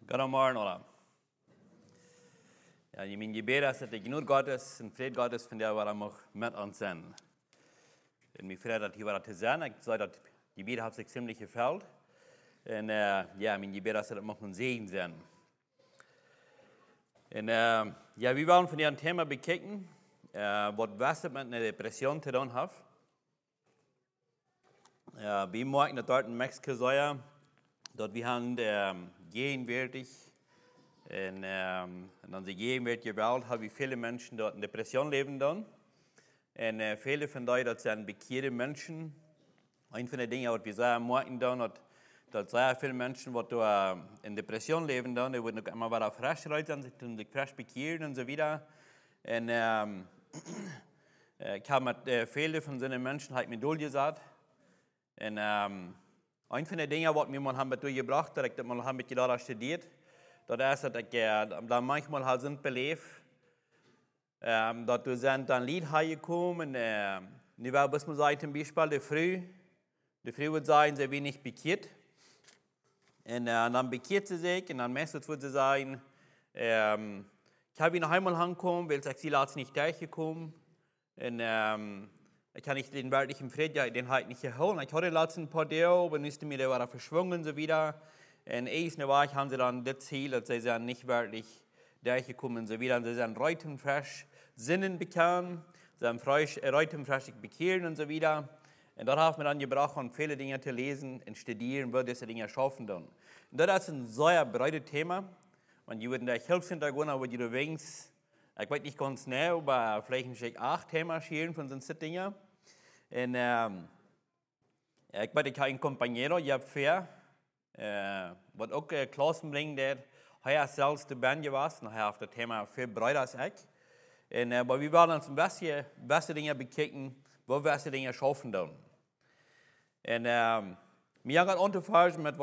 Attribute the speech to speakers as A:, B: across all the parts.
A: God morgen, oder? Ja, ich mein Gebet ist, dass ich nur Gottes und Fried Gottes von der, was auch mit uns sind. Und mir freut, dass hier war zu sein. Ich sage, das Gebet hat sich ziemlich gefällt. Und ja, mein Gebet ist, dass das ein Segen sein. Und ja, wir wollen von diesem Thema bekicken, was mit einer Depression zu tun hat. Wir merken, dass dort in Mexiko sein, dort wir haben gegenwärtig in unserer gegenwärtigen Welt haben wir viele Menschen dort in Depression leben dann. Und viele von denen, das sind bekehrte Menschen. Ein von den Dingen, was wir sagen, merken dann, dass sehr viele Menschen, die in Depression leben dann, die würden noch immer wieder frisch rein, sich frisch bekehren und so weiter. Und ich habe mit vielen von diesen Menschen halt mit durchgesagt. Und ein von den Dingen, was wir mal haben durchgebracht, dass ich das mal haben mit gedacht studiert, das ist, dass ich da manchmal halt sind belebt, dass du sind dann Lied hergekommen, und war bis man sagt, zum Beispiel, die Früh wird sagen, sie wenig bekehrt. Und dann bekehrt sie sich, und dann meistens wird sie sagen, ich habe noch einmal angekommen, weil ich sie lasse nicht durchgekommen. Und ich kann nicht den wirklichen Frieden, den halt nicht geholt. Ich hatte letzten paar Tage, aber musste mir da verschwungen so wieder. Und erst haben sie dann das Ziel, dass sie sind nicht wirklich durchgekommen so wieder. Und sie sind reuten frisch Sinnen bekannt, sie sind reuten frisch bekehren und so wieder. Und dort haben wir dann gebraucht, um viele Dinge zu lesen und studieren, wo diese Dinge schaffen dann. Und das ist ein sehr breites Thema. Und ich würde da Hilfshintergrund, aber die du denkst, ich weiß nicht ganz genau, aber vielleicht 8 Themen schielen von diesen Dingen. Und ich weiß, ich habe einen Kompagnon, ich habe 4, was auch Klassen bringt, der hat selbst die Band gewesen, und er hat das Thema viel breiter als ich. Und, aber wir werden uns beste Dinge bekicken, wo wir diese Dinge schaffen dann. Und wir haben angefangen mit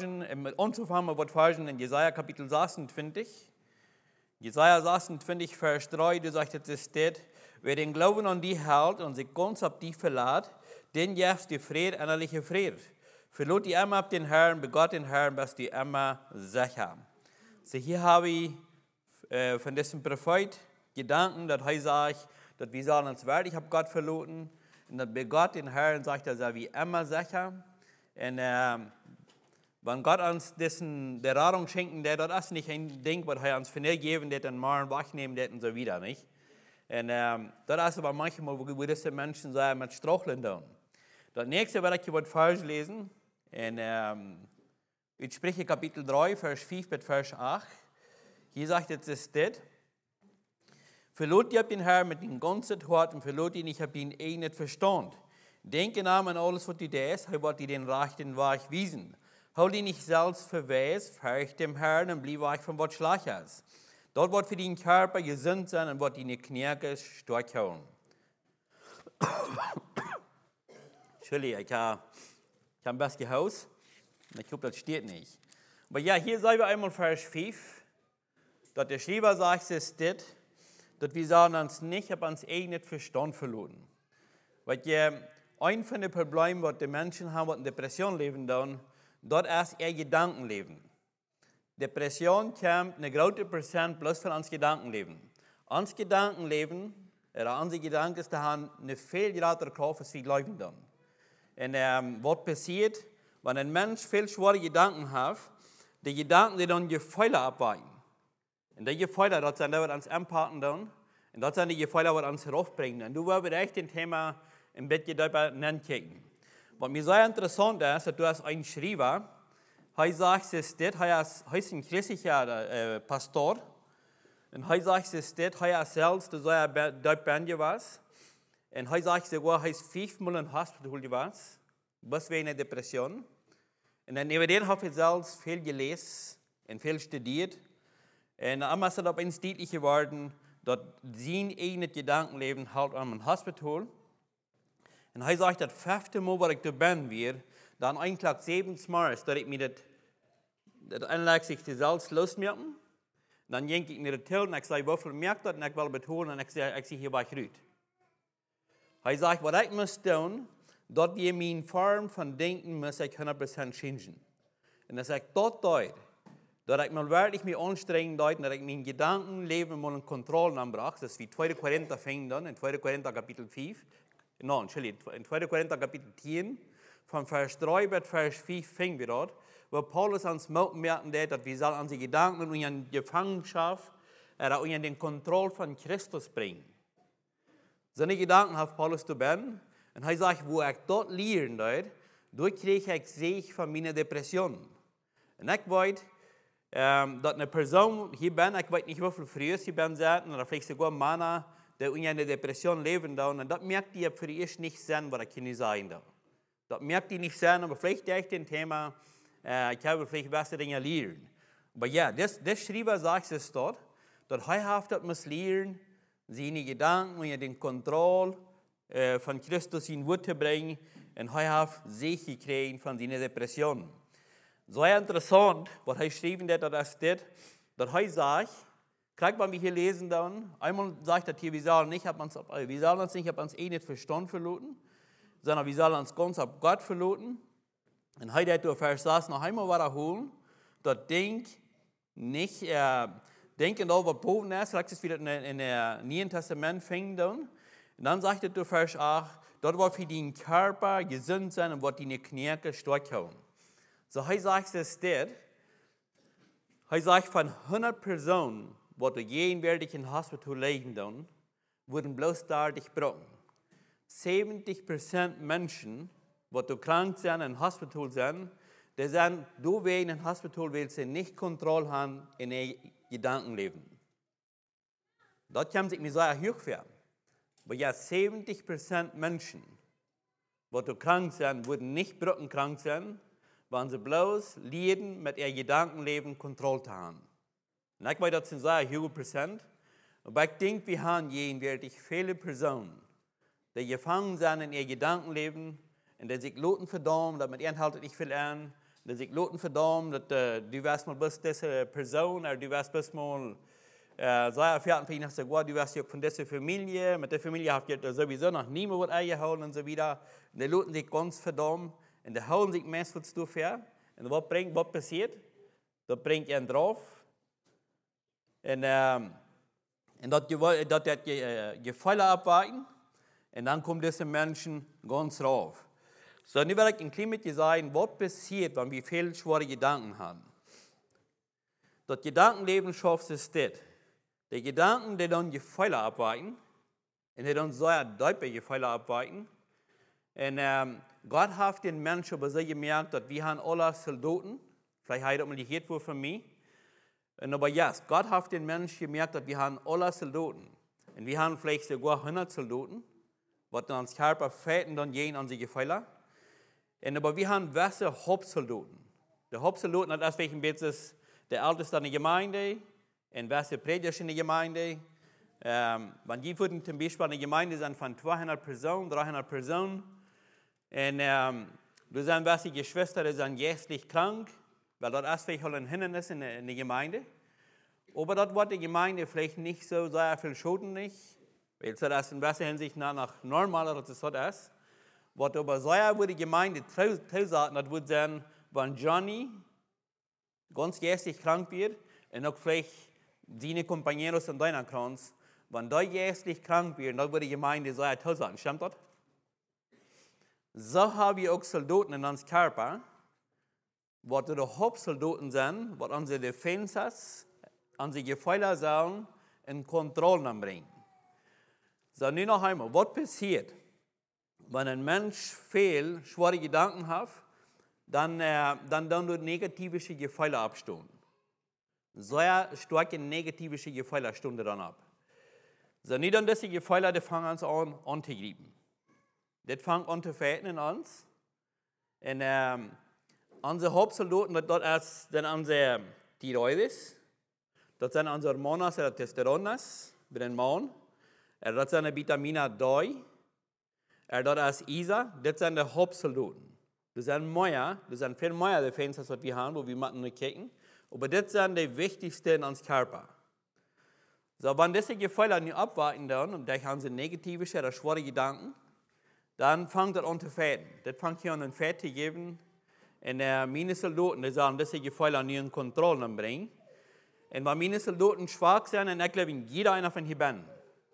A: was Versen in Jesaja Kapitel 26. Jesaja 26, Vers 3, du sagst, es steht, wer den Glauben an die hält und sich ganz auf die verlässt, den gibt die Friede, innerliche Friede. Verlot die immer auf den Herrn, begott den Herrn, was die immer sicher. So hier habe ich von diesem Prophet Gedanken, dass er sagt, dass wir sagen uns wirklich, ich habe Gott verloren. Und dass begott den Herrn, sagt er, sei wie immer sicher. Und wenn Gott uns der Radung schenken, das ist nicht ein Ding, was er uns vergeben hat, und morgen wegnehmen hat und so wieder, nicht? Und das ist aber manchmal, wo diese Menschen sagen, mit Straucheln tun. Das nächste werde ich was falsch lesen. In Sprüche Kapitel 3, Vers 5 bis Vers 8. Hier sagt es das. Verlot ihr den Herrn mit dem ganzen Hort und verlot ihn, ich habe ihn nicht verstanden. Denke an alles, was du tust, er wird dir den rechten Weg wiesen. Hol ihn nicht selbst verwes, fürcht dem Herrn und blieb weg von was Schlechtes. Dort wird für den Körper gesund sein und wird deine Knie stark halten. Entschuldigung, ich habe ein bisschen Haus. Ich glaube, das steht nicht. Aber ja, hier sagen wir einmal Vers 5, dass der Schreiber sagt, es steht, dass wir sagen uns nicht, ob uns nicht Verstand verloren. Weil ein von den Problemen, was die Menschen haben, die in Depression leben, dort ist ihr Gedankenleben. Depression kommt eine große Prozent bloß von uns Gedankenleben. Uns Gedankenleben, oder unsere Gedanken, haben eine viel größere Kraft, als wir glauben. Und was passiert, wenn ein Mensch viel schwere Gedanken hat, die Gedanken, die dann Gefühle abweichen. Und die Gefühle, das sind die, was uns empathen dann. Und das sind die Gefühle, die uns heraufbringen. Und du wirst echt ein Thema ein bisschen darüber nennen. Was mir sehr interessant ist, dass du hast einen Schreiber, er sagt, er ist ein christlicher Pastor. Und er sagt, er ist selbst dort gewesen. Und er sagt sogar, er ist 5-mal im Hospital gewesen, bis wegen einer Depression. Und dann über den habe ich selbst viel gelesen und viel studiert. Und einmal ist es auf uns deutlich geworden, dass sein eigenes Gedankenleben halt am Hospital. Und er sagt, das 5. Mal, wo ich da bin, dann eigentlich 7. Mal, dass ich mir das anlegt sich selbst losmerken. Dann denke ich mir das Till und ich sage, wofür merkt das? Und ich will betonen und ich sage, hier war ich rüt. Er sagt, was ich muss tun, dass wir meine Form von Denken muss ich 100% changen. Und er sagt, dort, dass ich mal wirklich mich anstrengen deuten, dass ich mein Gedankenleben mal in Kontrolle anbrachte. Das ist wie 2. Korinther fängt dann, in 2. Korinther Kapitel 5. Nein, Entschuldigung, in 2. Korinther Kapitel 10, von Vers 3 bis Vers 5 fängt wir dort, wo Paulus uns merken, dass wir sollen unsere Gedanken in unsere Gefangenschaft, oder in den Kontrolle von Christus bringen. Seine Gedanken hat Paulus zu Ben, und er sagt, wo ich dort lernen dort kriege ich Sieg von meiner Depression. Und ich weiß, dass eine Person hier bin, ich weiß nicht, wie viel früher sie bin, oder vielleicht sogar Männer, die in einer Depression leben, und das merkt ihr für die nicht sein, was ich nicht sagen darf. Das merkt ihr nicht sein, aber vielleicht echt ein Thema, ich habe vielleicht bessere Dinge lernen. Aber ja, das Schreiber sagt es dort, dass er muss lernen, seine Gedanken und den Kontrolle von Christus in Wort zu bringen, und er hat sich gekriegt von seiner Depression. So interessant, was er geschrieben hat, dass er sagt, kriegt man hier lesen dann, einmal sagt er hier, wir sollen uns nicht auf uns nicht Verstand verloren, sondern wir sollen uns ganz auf Gott verloren. Und heute hat der Vers 6 noch einmal wiederholen, dass denken auf, was boven ist, sagt es wieder in der Neuen Testament fängt dann. Und dann sagt der Vers 8, dort wird für den Körper gesund sein und wird deine Knie stark haben. So, er sagt es dort, er sagt, von 100 Personen, die gegenwärtig im Hospital liegen, dann, wurden bloß dadurch gebrochen. 70% Menschen, die krank sind, im Hospital sind, die sind, du wegen im Hospital, weil sie nicht Kontrolle haben in ihr Gedankenleben. Dort kann sich mir sehr hoch werden. Aber ja, 70% Menschen, die krank sind, wurden nicht krank sein, weil sie bloß leiden, mit ihrem Gedankenleben Kontrolle zu haben. Und ich weiß, das sind sehr hohe Prozent. Aber ich denke, wir haben gegenwärtig viele Personen, die gefangen sind in ihr Gedankenleben und die sich loten verdammt, dass mit ihnen haltet nicht viel an, die sich loten verdammt, dass du wirst mal bis diese Person, oder du wirst bis mal sehr fertig für ihn, hast du gesagt, du wirst ja von dieser Familie, mit der Familie habt ihr sowieso noch niemand was eingehauen und so wieder. Und die loten sich ganz verdammt und die hauen sich meistens zu fair. Und was passiert? Das bringt ihn drauf. Und das Gefälle abwarten. Und dann kommen diese Menschen ganz rauf. So, nun will ich ein klein bisschen sagen, was passiert, wenn wir viele schwere Gedanken haben. Das Gedankenleben schafft es das. Die Gedanken, die dann Gefälle abwarten, und die dann sehr deutliche Gefälle abwarten. Und Gott hat den Menschen aber so gemerkt, dass wir haben alle Soldaten, vielleicht hat er mal gehört wohl von mir. Und aber ja, Gott hat den Menschen gemerkt, dass wir haben alle Soldaten. Und wir haben vielleicht sogar 100 Soldaten, was dann uns Körper fällt und dann gehen an die Gefälle. Und aber wir haben welche Hauptsoldaten. Die Hauptsoldaten, das ist welchen Betes der Älteste in der Gemeinde, und welche Prediger in der Gemeinde. Wenn die würden zum Beispiel in der Gemeinde sind von 200 Personen, 300 Personen, und da sind welche Geschwister, die sind geistlich krank, weil das ist vielleicht ein Hindernis in der Gemeinde. Aber dort wird die Gemeinde vielleicht nicht so sehr viel Schulden nicht, weil das in welcher Hinsicht nach normaler, dass es so ist. Was aber sehr, wo die Gemeinde sagen, das wird sein, wenn Johnny ganz geistig krank wird, und auch vielleicht seine Kompanieros in deiner Kranz, wenn die geistlich krank wird, dann wird die Gemeinde sehr toll sein. Stimmt das? So haben wir auch Soldaten in unserem Körper, was die Hauptsoldaten sind, was unsere Defenses, unsere Gefälle sollen, in Kontrolle bringen. So, nun noch einmal, was passiert, wenn ein Mensch viel schwere Gedanken hat, dann wird negative Gefälle abstehen. Sehr starke negative Gefälle stehen dann ab. So, nicht an diese Gefälle, die fangen uns an anzugreifen. Das fängt an zu verhältn in uns. Und unsere Hauptsoldaten, das ist dann unsere Thyroides, das sind unsere Hormone, oder Testosteronas, bei den Mann. Das sind Vitamine D, das ist Isa, das sind die Hauptsoldaten. Das sind viel mehr Defenses, was wir haben, wo wir machen kicken. Aber das sind die wichtigsten in unserem Körper. So, wenn diese Gefälle nicht abwarten dann, und da haben sie negative oder schwere Gedanken, dann fängt das an zu fäden. Das fängt hier an, ein Fett zu geben. En meine Soldaten, die sagen, dass sie Gefühle an ihren Kontrollen bringen. Und wenn meine Soldaten schwach sind, und ich glaube, jeder einer von hier bin,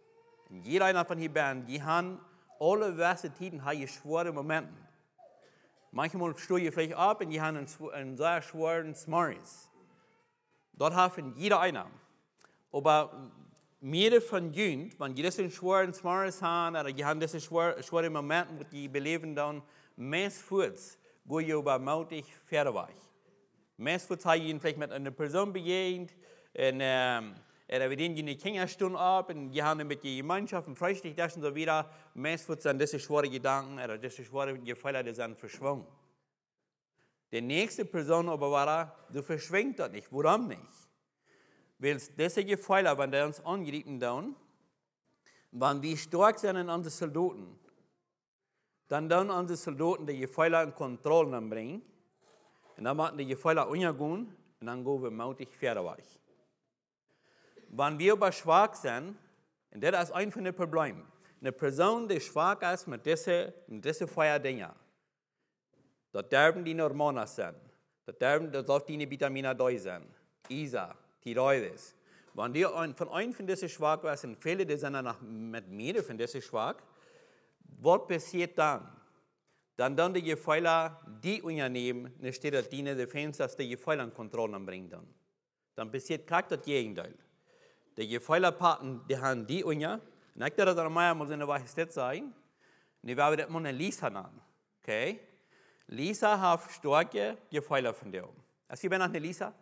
A: die haben alle Tiden schwere Momente. Manchmal stehe ich vielleicht ab und die haben einen sehr schweren Smarties. Dort haben jeder einer. Aber mehr von Jünd, wenn die diese schweren Smarties haben, oder die haben diese schwere Momente, wo die beleben dann, meistens gehen sie über mutig Pferdeweg. Meistens haben sie vielleicht mit einer Person begegnet, und wir gehen in die Kinderstunde ab, und die haben mit der Gemeinschaft und Freistich und so wieder. Meistens sind diese schwere Gedanken oder diese schwere Gefühle, die sind verschwunden. Die nächste Person aber war, du verschwingt das nicht. Warum nicht? Weil diese Gefühle, wenn die uns angreifen, wenn wir stark sind in unseren Soldaten, dann unsere Soldaten die Gefühle in Kontrolle bringen, und dann machen die Gefühle untergehen, und dann gehen wir mutig Pferdeweg. Wenn wir aber schwach sind, und das ist ein von den Problemen, eine Person, die schwach ist mit diesen Feuerdingen, das dürfen die Hormone sein, das darf die Vitamine D sein, ISA, Thyroides. Wenn die von einem von diesen schwach ist, und viele die sind dann mit mehr von diesen schwach, was passiert dann? Dann die Gefühle, die unternehmen, anstatt die Defense, dass die Gefühle in Kontrolle bringen. Dann passiert gleich das Gegenteil. Die Gefühle, die haben die unter, und ich dachte, dass Meier muss eine Wahrheit sein, und ich werde das mal eine Lisa nennen. Okay? Lisa hat starke Gefühle von dir. Es gibt noch eine Lisa?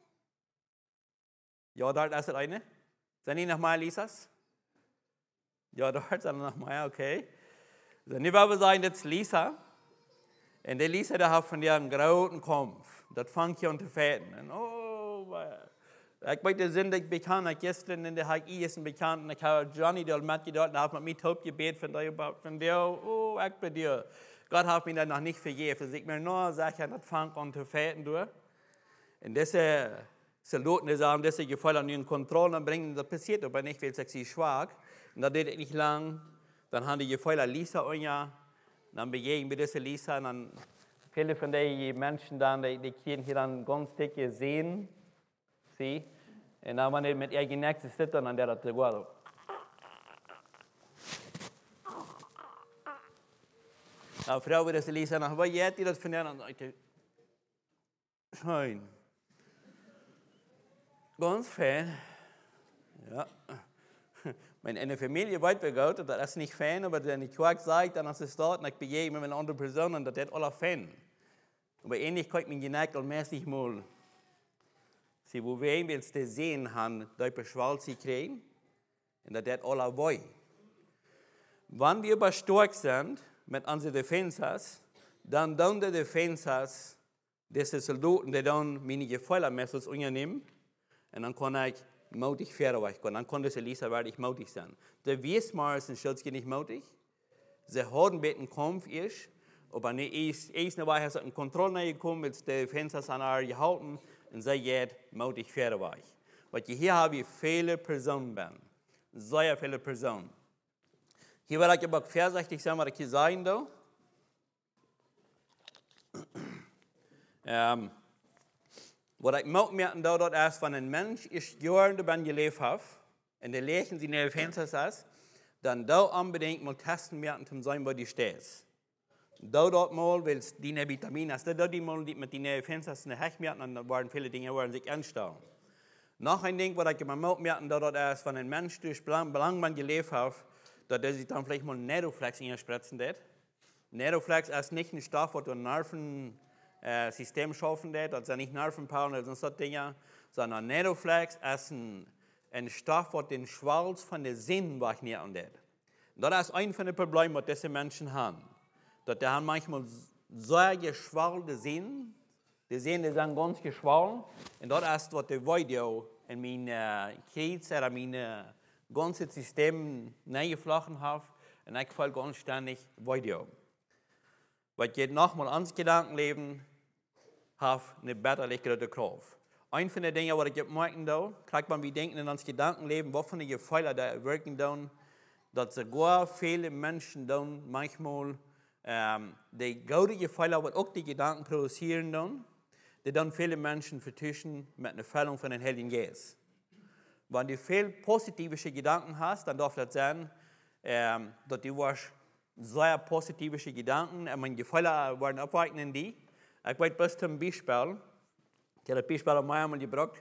A: Ja, dort ist eine. Sind die noch mal Lisas? Ja, dort sind noch mal, okay. Also, ich werde sagen, das ist Lisa. Und die Lisa, die hat von dir einen großen Kampf. Das fängt hier an zu fäden. Und ich möchte sind bekannt, gestern in der HI ist ein Bekannten, ich habe Johnny dort mitgedacht, da hat man mich taub gebeten von dir, oh, ich bei dir. Gott hat mich dann noch nicht vergeben. Ich mir nur sagen, das fängt an zu fäden durch. Und diese Soldaten, die sagen, diese Gefühle an ihren Kontrollen bringen, das passiert aber nicht, weil sie schwach. Und das geht nicht lang. Dann haben die Gefühle Lisa und ja, dann begegnen wir diese Lisa, und dann viele von den Menschen dann, die kriegen hier dann ganz dicke Sehnen. Sie? Und dann, wenn die mit ihr genächtigt sitzen, dann der das gut. Nou, Frau wird das Lisa nach, was jetzt, die das von der dann sagt, schön. Ganz fein. Ja. Wenn eine Familie weit begaut, das ist nicht fein, aber wenn ich Quark sagt, dann ist es dort, und ich begegne mit einer anderen Person, und das ist alles fein. Aber ähnlich kann ich mich geneigt und mäßig mal, sie wo wir willst du sehen haben, da beschwalt sie kriegen, und das ist alles wei. Wenn wir aber stark sind mit unseren Defenses, dann die Defenses, diese Soldaten, die dann meine Gefühle meistens unternehmen, und dann kann ich mutig Pferdeweg gehen. Dann kann diese Lisa wirklich mutig sein. Der Wiesmar ist ein Schulzke nicht mutig. Sie haben ein bisschen Kampf, aber nicht erst eine Weile in Kontrolle gekommen, mit den Defenses an ihr gehalten, und sie geht mutig Pferdeweg. Weil hier habe ich viele Personen, sehr viele Personen. Hier werde ich aber vorsichtig sein, was ich hier sagen will. Was ich merke, dort ist, wenn ein Mensch ist Jahre dabei gelebt hat, und der Leben sie in der Fenster ist, dann da unbedingt mal testen werden, um sein, wo die steht. Dort mal, weil es die Vitamine ist, da die mal mit den Fenster in der Hecht werden, dann waren viele Dinge, waren sich anstauen. Noch ein Ding, was ich immer merke, dort ist, wenn ein Mensch durch Belangen gelebt hat, dass er sich dann vielleicht mal Neroflex in ihr spritzen wird. Neroflex ist nicht ein Stoff, was ein Nervensystem schaffen wird, das sind nicht Nervenpausen oder so Dinge, sondern Neroflex ist ein Stoff, der den Schwalz von den Sinnen wegnehmen wird. Das ist ein von den Problemen, die diese Menschen haben. Dass die haben manchmal sehr geschwollte Sehnen, die Sehnen sind ganz geschwollen, und das ist, was die Video in meinen Kids oder mein ganzes System neigeflochten hat, und ich folge ganz ständig Video. Weil geht nochmal ans Gedankenleben, hat eine betterliche Kraft. Ein von den Dingen, was ich merke, kriegt man, wir denken in uns Gedankenleben, wovon die Gefühle da wirken, dass sogar viele Menschen dann manchmal Die gute Gefühle, was auch die Gedanken produzieren dann, die dann viele Menschen vertuschen mit einer Füllung von den Heiligen Geist. Wenn du viel positive Gedanken hast, dann darf das sein, dass du sehr positive Gedanken, meine Gefühle werden abweichen in die. Ich weiß bloß zum Beispiel, ich habe das Beispiel an mir einmal gebracht,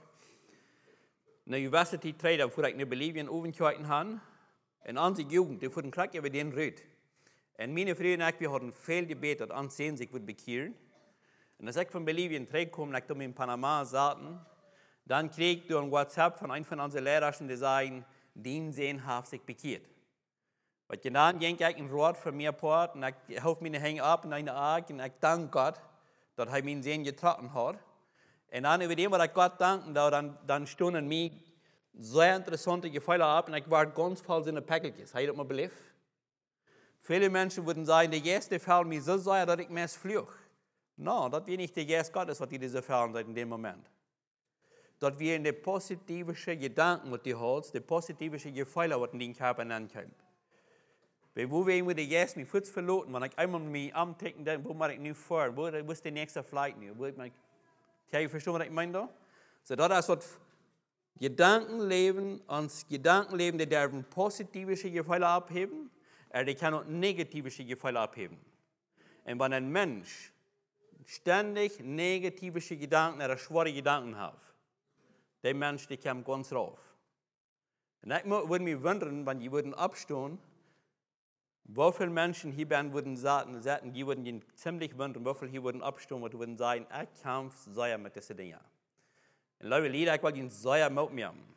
A: in der Universität, wo ich in Bolivien aufgehalten habe, in unserer Jugend, die wurden krank über den Rüd. Und meine Freunde und ich, wir hatten viel gebetet, uns sehen sich wird bekehren. Und als ich von Bolivien zurückkam, als ich in Panama saßen, dann krieg ich ein WhatsApp von einem von unseren Lehrern, die sagen, den Sehen hat sich bekehrt. Und dann ging ich ein Wort von mir fort und ich hoffe, mir hängen ab in eine Arg und ich danke Gott, dass er meinen Sehen getroffen hat. Und dann über dem, was ich Gott danken, dann stunden mir sehr interessante Gefühle ab und ich war ganz voll in der Päckchen. Habt ihr das mal belebt? Viele Menschen würden sagen, der Geist, der fällt mir so sehr, dass ich mehr fluche. No, das wird nicht der Geist Gottes, was die diese fällen in dem Moment. Dass wir in die positive Gedanken, was du hast, die positive Gefühle, was in den Körper ankommt. Weil wo wir den Geist mit Fuß verloren, wenn ich einmal mich amticken, dann wo mache ich nicht vor, wo ist der nächste Flight nicht? Ihr versteht, was ich meine da? So, das ist was Gedankenleben, die dürfen positive Gefühle abheben, aber die können auch negative Gefühle abheben. Und wenn ein Mensch ständig negative Gedanken oder schwere Gedanken hat, der Mensch, der kommt ganz rauf. Und ich würde mich wundern, wenn die würden abstehen, wie viele Menschen hier würden sagen, die würden ihn ziemlich wundern, wie viele hier würden abstehen und würden sagen, ich kämpfe sehr mit diesen Dingen. Und liebe Lieder, ich will ihn sehr mit mir haben.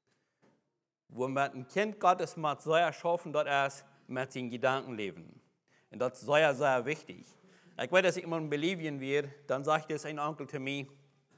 A: Wo man ein Kind Gottes macht, sehr schaffen, dass er mit seinen Gedanken leben. Und das ist sehr, sehr wichtig. Ich weiß, dass ich immer in Bolivien wäre, dann sagt es ein Onkel zu mir,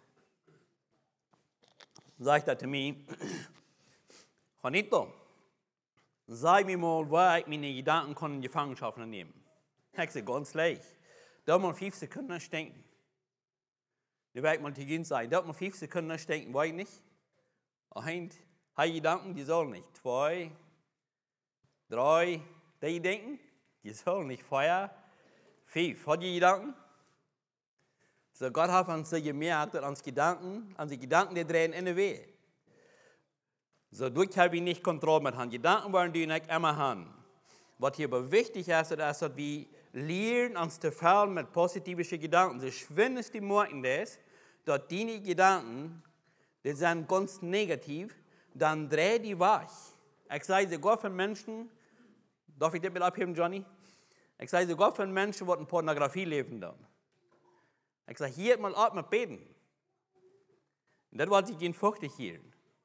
A: Juanito, sag mir mal, wo ich meine Gedanken in Gefangenschaft nehmen kann. Ich sage, ganz leicht. Da mal 5 Sekunden denken. Da werde ich mal zu Ihnen sagen, da mal 5 Sekunden denken, weiß ich nicht. Ein, Gedanken, die sollen nicht. 2, 3, die denken, die sollen nicht. 4, 5. Hat die Gedanken? So, Gott hat uns gemerkt, dass unsere Gedanken, die drehen in der Weh. So, durch habe ich nicht Kontrolle mit den Gedanken, wollen die nicht immer haben. Was hier aber wichtig ist, ist, dass wir lernen, uns zu fallen mit positiven Gedanken. So schön ist die Morgen das, dass deine Gedanken, die sind ganz negativ, dann dreh die weg. Ich sage sogar von Menschen, darf ich das mit abheben, Johnny? Ich sage sogar von Menschen, die in Pornografie leben dann. Ich sage, hier mal ab mit beten. Und das wollte ich Ihnen fürchtig hier.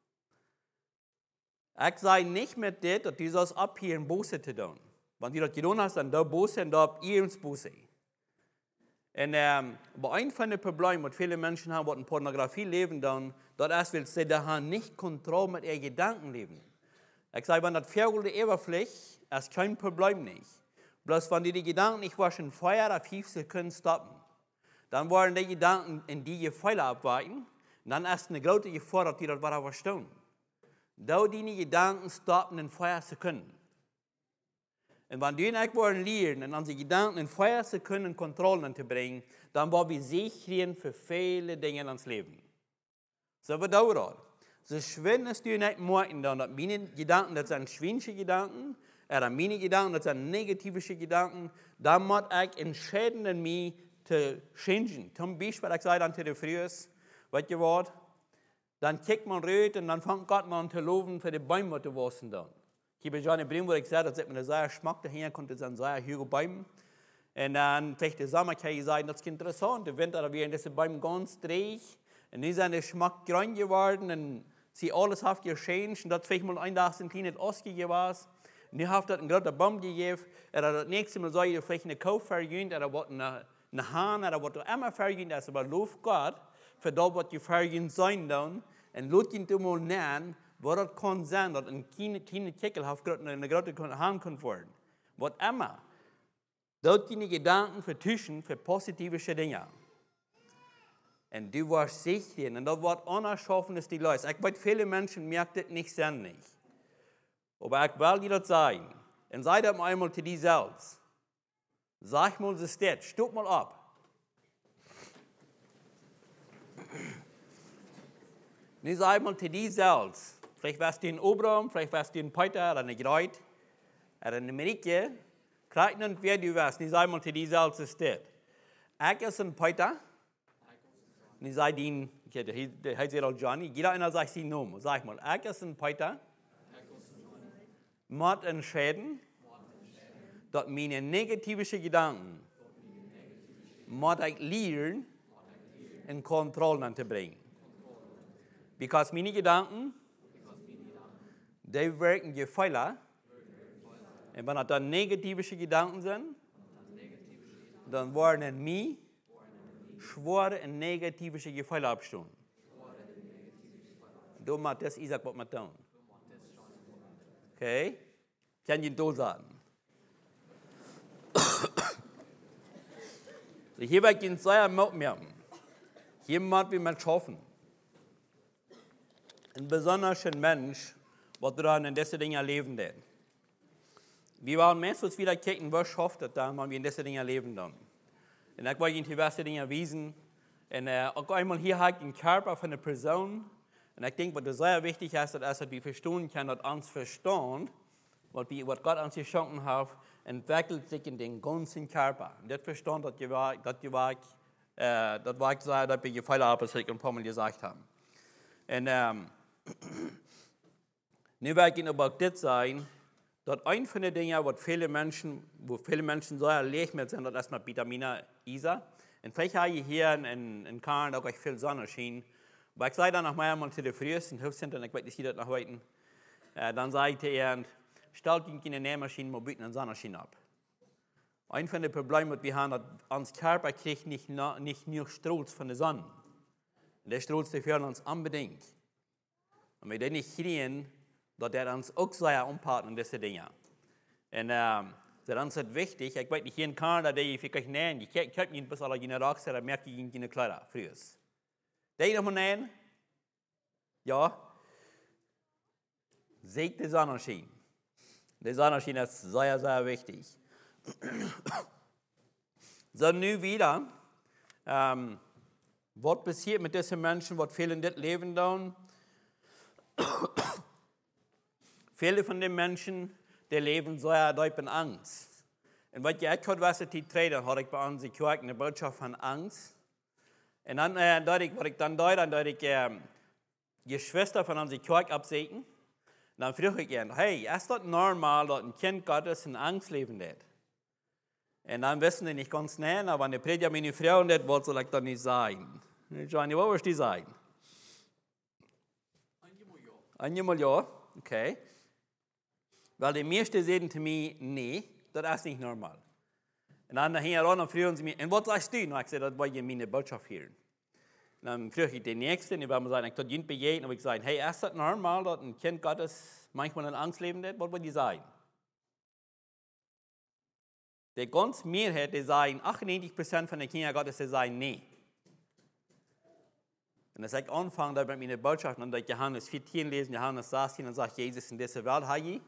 A: Ich sage nicht mit dir, dass du das abhören, Buße zu tun. Wenn du das getan hast, dann da Buße und da ihrens Buße. Und aber ein von den Problemen, was viele Menschen haben, die in Pornografie leben, dann, das ist, weil sie da nicht Kontrolle mit ihren Gedanken leben. Ich sage, wenn das Vögel die Oberfläche, ist kein Problem nicht. Bloß wenn die Gedanken nicht waschen, Feuer auf 5 Sekunden stoppen, dann wollen die Gedanken in die Feuer abwarten, und dann ist eine große Gefahr, dass die das weiter verstehen. Da die Gedanken stoppen in 4 Sekunden. Und wenn du und ich wollen lernen, in unsere Gedanken in 4 Sekunden Kontrolle zu bringen, dann wollen wir sichern für viele Dinge in uns Leben. So wird das. So schön ist du und ich morgen dann, dass meine Gedanken, das sind schwindliche Gedanken, oder meine Gedanken, das sind negative Gedanken, dann muss ich entscheiden, in mich zu changen. Zum Beispiel, ich sage dann zu den Frühs, was ihr wollt, dann kickt man rührt und dann fängt Gott mal an zu loben für die Bäume, die wachsen dann. Ich habe schon in Bremen, wo ich gesagt habe, dass man sehr Geschmack daher kommt, es sind sehr hohe Bäume. Und dann vielleicht der Sommer kann ich sagen, das ist interessant, im Winter werden diese Bäume ganz dreig und die sind der Geschmack grün geworden und sie alles hat geschehen und das vielleicht mal ein Tag sind die nicht ausgegeben war. Und die hat das einen großen Baum gegeben, oder das nächste Mal soll ich vielleicht eine Kuh vergehen, oder was eine Hahn, oder was immer vergehen ist, aber lob Gott für das, was die vergehen sein dann. Und lass ihn mal nennen, wo das kann sein, dass ein kleiner Kickel eine große Hand kann werden. Was immer. Dort deine Gedanken vertuschen für positive Dinge. Und du wirst sicher, und das wird unerschaffen, ist die Leute. Ich weiß, viele Menschen merken das nicht ständig. Aber ich will dir das sagen. Und sei das einmal zu dir selbst. Sag mal, es steht, stopp mal ab. Nu sag mal zu dir selbst, vielleicht warst du in Oberraum, vielleicht warst du in Peter, oder in Greit, oder in Amerika, krijg niet wer du warst. Nu sag mal zu dir selbst, es steht. Ik is in Peter. Nu zei die, hij zei al Johnny, jeder einer sagt zijn naam. Sag mal, ik is in Peter. Moet entscheiden, dat mijn negatieve gedanken moet ik leren in Kontrolle aan te brengen. Because mijn gedanken, die werken je Fehler. En wanneer dat negatieve gedanken zijn, dan worden in mij schwere en negatieve gevoelens opstaan. Dan moet dat Isaac wat doen. Oké? Kan je het doorzetten? Hier wil ik een zeer opmerken. Hier moeten we met schaffen. Een besonders mens, wat er in deze dingen leven deed. We waren mensen, die wieder kijken, was schafft het dan, wanneer we in deze dingen leven dan. En ik wil je diverse dingen wijzen. En ook eenmaal hier heb ik een Körper van een persoon. En ik denk, wat zeer wichtig is, dat we verstaan kunnen, dat ons verstaan, wat God ons geschonken heeft, entwickelt zich in den ganzen Körper. En dat verstaan, dat ik zei, dat we je Fehler haben, was ich ein paar Mal gesagt habe. En nu wil ik Ihnen ook dit zijn, dat een van de dingen, wo viele Menschen so erlebt mit sind, das ist mit Vitamine Isa. Und vielleicht habe ich hier in Kanada auch viel Sonnenschein. Aber ich sage dann noch mal zu den frühesten Hilfszentren, ich weiß nicht, wie das noch heute, dann sage ich zu ihr, stellt Ihnen keine Nähmaschine, mal bieten einen Sonnenschein ab. Ein von den Problemen, die wir haben, dass unser Körper kriegt nicht nur Strahls von der Sonne. Und der Strahls, die führen uns unbedingt. Und wenn wir den nicht kriegen, dat ons ook sehr umparten in diese Dinge. Und das ist wichtig. Ich weiß nicht, hier in Kanada, die ich wirklich nähen, die könnten nicht bis alle in Rocks, da merke ich ihnen Kleider früher. Die noch mal nähen? Ja. Seht die Sonnenschein. Die Sonnenschein ist sehr, sehr wichtig. So, nu wieder, was passiert mit diesen Menschen, was viele in das Leben tun? Viele von den Menschen, die leben sehr doll in Angst. Und was ich gehört was ich trete, habe ich bei uns gehört, eine Botschaft von Angst. Und dann was ich Geschwister von unserer Kirche absegnen. Dann frage ich ihn, hey, ist das normal, dass ein Kind Gottes in Angst leben wird? Und dann wissen die nicht ganz nein, aber wenn die Prediger meine Frau und das, was soll ich dann nicht sagen? Johnny, was willst du sagen? Einmal ja, okay. Weil die meisten sagen zu mir, nee, das ist nicht normal. Und dann hier und fragen sie mich, und was sagst du? Und ich sage, das war ja meine Botschaft hier. Und dann frage ich den Nächsten, ich werde sagen, ich kann jeden begegnen, und ich sage, hey, ist das normal, dass ein Kind Gottes manchmal in Angst leben wird? Was wollen die sagen? Die ganze Mehrheit, die sagen, 98% von den Kindern Gottes, die sagen, nee. Und als ich anfange, da mit meiner Botschaft, und ich Johannes 14 lesen, Johannes 16, dann sagt Jesus, in dieser Welt habe ich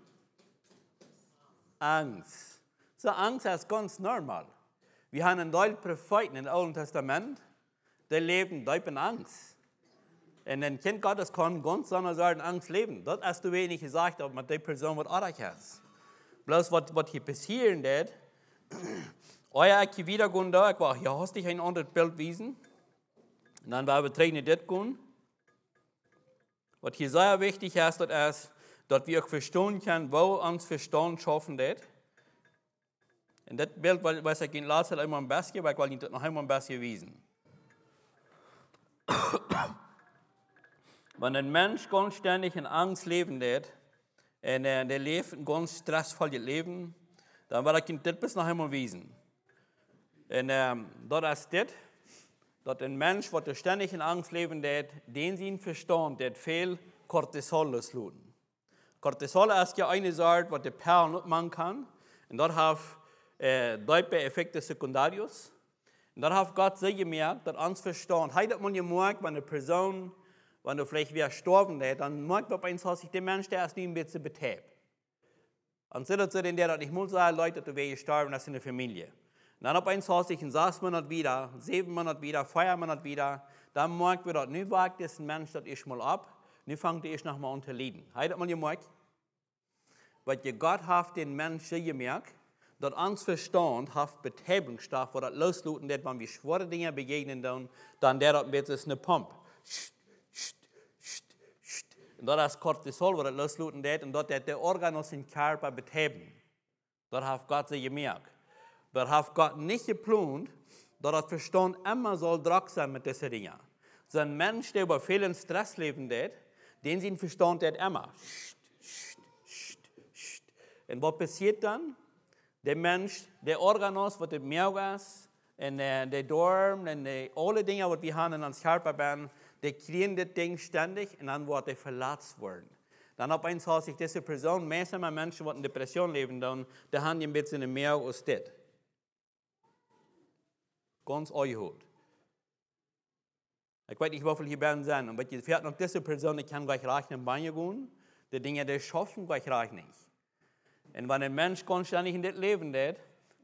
A: Angst. So, Angst ist ganz normal. Wir haben einen deutschen Propheten im Alten Testament, der leben durch Angst. Und ein Kind Gottes kann ganz anders in Angst leben. Das hast du wenig gesagt, aber mit der Person, was auch ist. Bloß, was hier passieren wird, ich wieder gehen da, ich war, hier hast du ein anderes Bild wiesen. Und dann war wir trainen das gehen. Was hier sehr wichtig ist, dass wir auch verstehen können, wo uns Verstand schaffen wird. Und das Bild, was ich in letzter Zeit immer ein bisschen, weil ich will das noch einmal ein bisschen wiesen. Wenn ein Mensch ganz ständig in Angst leben wird, und der lebt ein ganz stressvolles Leben, dann will ich das bis noch einmal wiesen. Und das ist das, dass ein Mensch, der ständig in Angst leben wird, den sein Verstand, der viel Cortisol losluden. Cortisol ist ja eine Sache, was der Perl nicht machen kann. Und das hat deutliche Effekte Sekundarius. Und das hat Gott sehr gemerkt, dass uns Verstand, heute man gemerkt, wenn eine Person, wenn du vielleicht wieder sterben wird, dann merkt man bei uns, dass sich der Mensch, der ist nicht ein bisschen betäubt. Und so, dass der, ich muss sagen, Leute, du wirst sterben, das ist eine Familie. Dann auf eins hast ich in 6 Monaten wieder, 7 Monaten wieder, 4 Monaten wieder. Dann merkt wir, dass nu wagt das ein Mensch, das ich mal ab. Nu fängt ich noch mal an zu leiden. Habt ihr mal gemerkt? Weil Gott hat den Menschen gemerkt, dass uns Verstand hat Betäubungsstoff, wo das losluten, wenn wir schwere Dinge begegnen, dann der das ist eine Pumpe. Und das ist Cortisol, wo das losluten, und dort der Organus im Körper betäuben. Das hat Gott sich gemerkt. Das hat Gott nicht geplant, dass das Verstand immer soll drauf sein mit diesen Dingen. So ein Mensch, der über vielen Stress leben wird, den sein Verstand hat immer. Und was passiert dann? Der Mensch, der Organus, was der Magas, und der Darm, und alle Dinge, die wir haben in unserem Körper, die kriegen das Ding ständig und dann wird er verletzt worden. Dann auf eins hat sich diese Person, meistens Menschen, die in Depression leben, die haben ein bisschen mehr als das. Ganz eingeholt. Ich weiß nicht, wie viel hier werden sein, aber ich fährt noch diese Person, die kann gleich reich in die Beine gehen, die Dinge, die schaffen gleich reich nicht. Und wenn ein Mensch konständig in das Leben wird,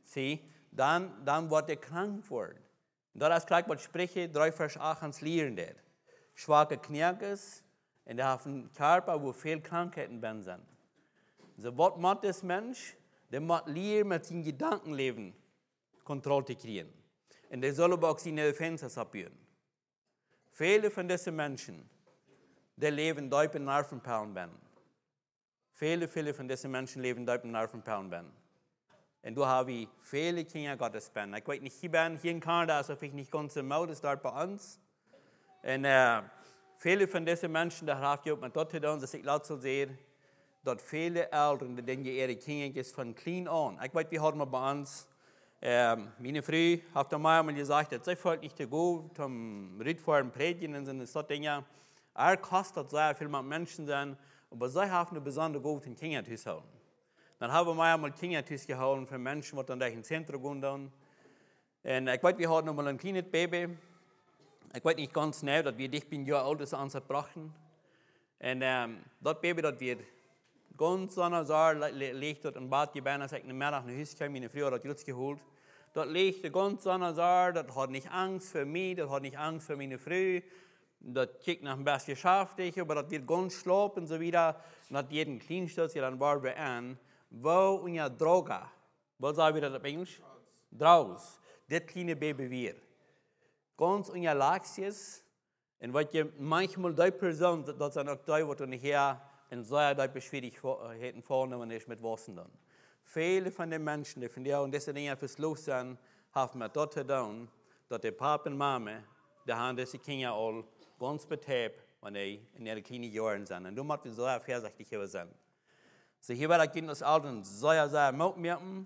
A: dann wird er krank werden. Und das ist gleich, was ich spreche, 3 Vers 8 ans Lehren wird. Schwache Knickes, und er hat einen Körper, wo viele Krankheiten sind. So, was macht das Mensch? Der muss lernen, mit seinem Gedankenleben Kontrolle zu kriegen. Und der soll aber auch seine Defenses abhören. Viele von diesen Menschen, die leben dort in Nervenperlen. Viele von diesen Menschen leben dort in Nervenperlen. Und du hast viele Kinder Gottes bin. Ich weiß nicht, hier in Kanada, also ich nicht ganz im Mode, ist dort bei uns. Und viele von diesen Menschen, die haben auch mit dort getan, dass ich laut so sehe, dass viele Eltern, die denken, ihre Kinder von klein an. Ich weiß, wir haben mal bei uns, meine Frau hat einmal gesagt, dass sie folgt nicht zu gut, zum Rittfahren, Predigen und so Dinge. Kostet sehr viel mit Menschen sein, aber sie haben eine besondere gute Kinder zu haben. Dann haben wir einmal Kinder geholt für Menschen, die dann im Zentrum gehen. Und ich weiß, wir hatten mal ein kleines Baby. Ich weiß nicht ganz genau, dass wir dich bin Jahr alt ist, uns brachten. Und das Baby, das wird ganz anders, liegt dort im Bad gebannt, als ich nicht mehr nach Hause kam, meine Frau hat das jetzt geholt. Das liegt ganz anders, das hat nicht Angst für mich, das hat nicht Angst für meine Frau. Das kickt nach dem Besten geschafft, aber das wird ganz schlapp und so wieder. Und hat jeden Kleinstoß, dann war wir an, wo unser Droga, was sagen wir das auf Englisch? Draus. Das kleine Baby wird. Ganz unser Laxies, und was je manchmal die Person, das sind auch die, die nicht her, und so die Schwierigkeiten vornehmen, nicht mit Wasser dann. Viele von den Menschen, die von dir und diese Dinge fürs Los sind, haben mit dort getan, dass der Papa und Mama, die haben diese Kinder all ganz betäubt, wenn die in ihren kleinen Jahren sind. Und du musst so vorsichtig sein. So hier war das Kind des Alten sehr merken.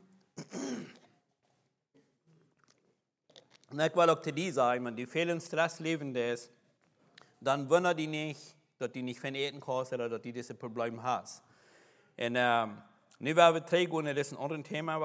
A: Und ich will auch zu dir sagen, wenn die vielen Stress leben ist, dann wundert die nicht, dass die nicht von Eten kannst oder dass die diese Probleme hast. Und nu werden wir zurückgehen, das ist ein anderes Thema.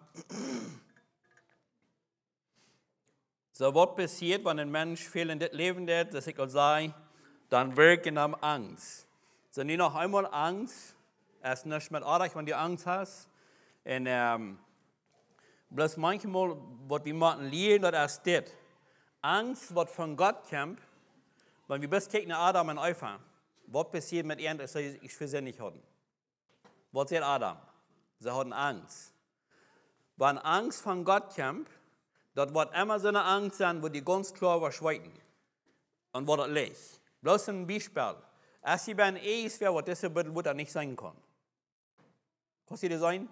A: So, was passiert, wenn ein Mensch viel in das Leben hat, das ich auch sage, dann wirken am Angst. So, nicht noch einmal Angst, erst nicht mit Arach, wenn du Angst hast. Und bloß manchmal, was wir machen, lernen, das ist das. Angst, was von Gott kommt, wenn wir bis kicken Adam und Eva, was passiert mit ihnen, dass sie für sie nicht hatten? Was sagt Adam? Sie hatten Angst. Wenn Angst von Gott kommt, das wird immer so eine Angst sein, wo die ganz klar verschweigen. Und wo das liegt. Bloß ein Beispiel. Als sie bei einem Eis wäre, was diese Büttelbutter nicht sein kann. Kann sie das sein?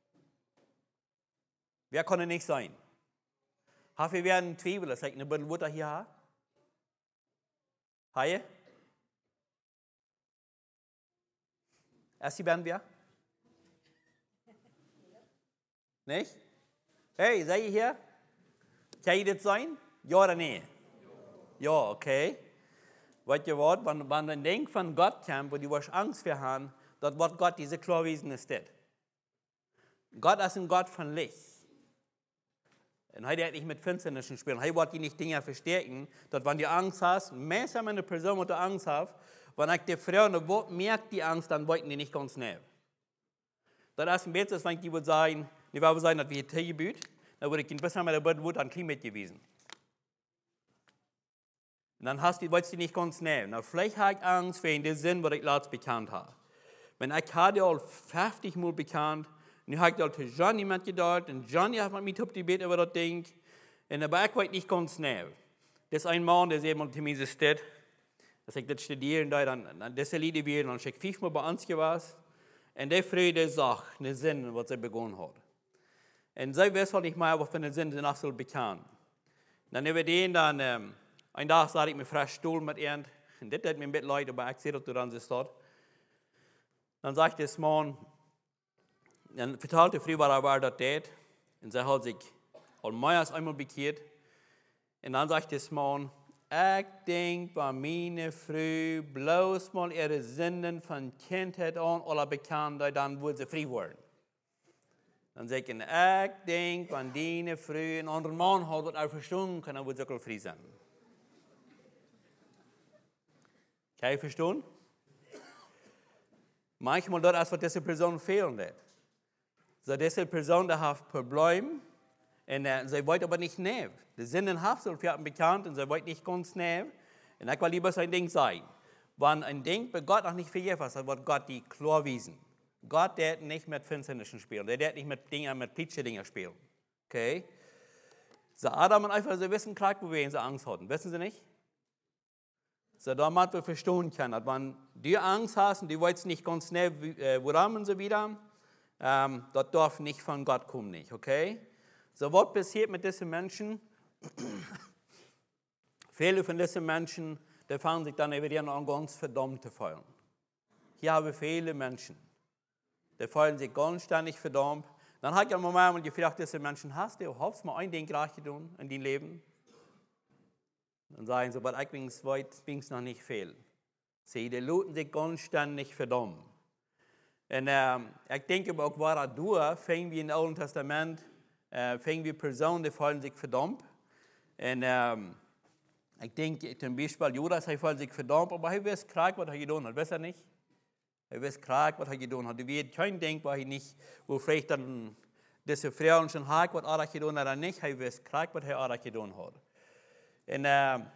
A: Wer kann es nicht sein? Wir werden Zwiebeln, dass ich eine Büttelbutter hier habe? Haie? Als sie werden wir? Nicht? Hey, seid ihr hier? Kann ich das sein? Ja oder nein? Ja, okay. Weißt du was, wenn ein Ding von Gott kommt, wo die Angst vor haben, das wird Gott diese Klarwesen ist das. Gott ist ein Gott von Licht. Und heute hat nicht mit Finsternis spielen. Heute wird die nicht Dinge verstärken, dass wenn du Angst hast, meistens eine Person, die Angst hat, wenn ich die Frau merkt die Angst, dann wollten die nicht ganz schnell. Das ist ein bisschen, wenn ich würde sagen, dass wir hier gebüht, dann wurde ich ein bisschen mit der Bord an Klima gewesen. Und dann wolltest du nicht ganz nehmen. Na, vielleicht habe ich Angst wegen dem Sinn, was ich letztes bekannt habe. Wenn ich hatte all 50 Mal bekannt, und habe ich all zu John jemand gedacht, und Johnny hat mit mir auf die Bete über das Ding, und aber ich weiß nicht ganz nehmen. Das ist ein Mann, der jemand zu mir steht, dass ich das studieren da, dann das Lied wieder, dann ich 5 Mal bei uns gewesen, und der Friede sagt, den Sinn, was er begonnen hat. Und sie wissen nicht mal, was für einen Sinn sie nach so bekannt. Dann über den, ein Tag saß ich mit frisch Stuhl mit ihr, und das hat mir ein bisschen leid, aber ich sehe, dass du dann sitzt dort. Dann sagte das Mann, dann vertalte früher, was er dort tat, und sie hat sich allmehrmals einmal bekehrt. Und dann sagte das Mann, ich denke, bei meiner Frau bloß mal ihre Sünden von Kindheit an alle bekannt, dann würde sie frei werden. Dann sage ich denke, wenn deine Frau einen anderen Mann hat, was er verstehen kann, dann würde sie auch frei sein. Kann ich verstehen? Manchmal dort ist, was diese Person fehlen hat. So, diese Person, die hat Probleme, und sie wollte aber nicht nehmen. Die Sünden haben sie bekannt, und sie wollte nicht ganz nehmen. Und ich will lieber sein Ding sein. Wenn ein Ding bei Gott auch nicht vergeben ist, dann wird Gott die klar wiesen. Gott, der nicht mit Finsternissen spielen, der nicht mit Plitsche-Dingen spielen. Okay? So, Adam und Eva, sie wissen klar, wo sie Angst hatten. Wissen sie nicht? So, damit wir verstehen können, wenn du Angst hast und du willst nicht ganz schnell, woran und so wieder, das darf nicht von Gott kommen, nicht, okay? So, was passiert mit diesen Menschen? Viele von diesen Menschen, die fangen sich dann wieder an, ganz verdammt zu fühlen. Hier haben wir viele Menschen, die fühlen sich ganz ständig verdammt. Dann habe ich einmal mal gefragt, diese Menschen, hast du mal ein Ding gleich getan in deinem Leben? Dann sagen sie, aber ich bin es noch nicht viel. Sie, die luten sich ganz ständig verdammt. Und ich denke aber auch, was durch, fängen wir im Alten Testament, fängen wir Personen, die fühlen sich verdammt. Und ich denke zum Beispiel, Judas, er fühlt sich verdammt, aber er weiß krank, was er getan hat, weiß er nicht? Er weiß krank, was er getan hat. Er wird kein Ding, was er nicht, wo vielleicht dann diese Frauen schon hat, was er getan hat oder nicht, er weiß krank, was er getan hat. Und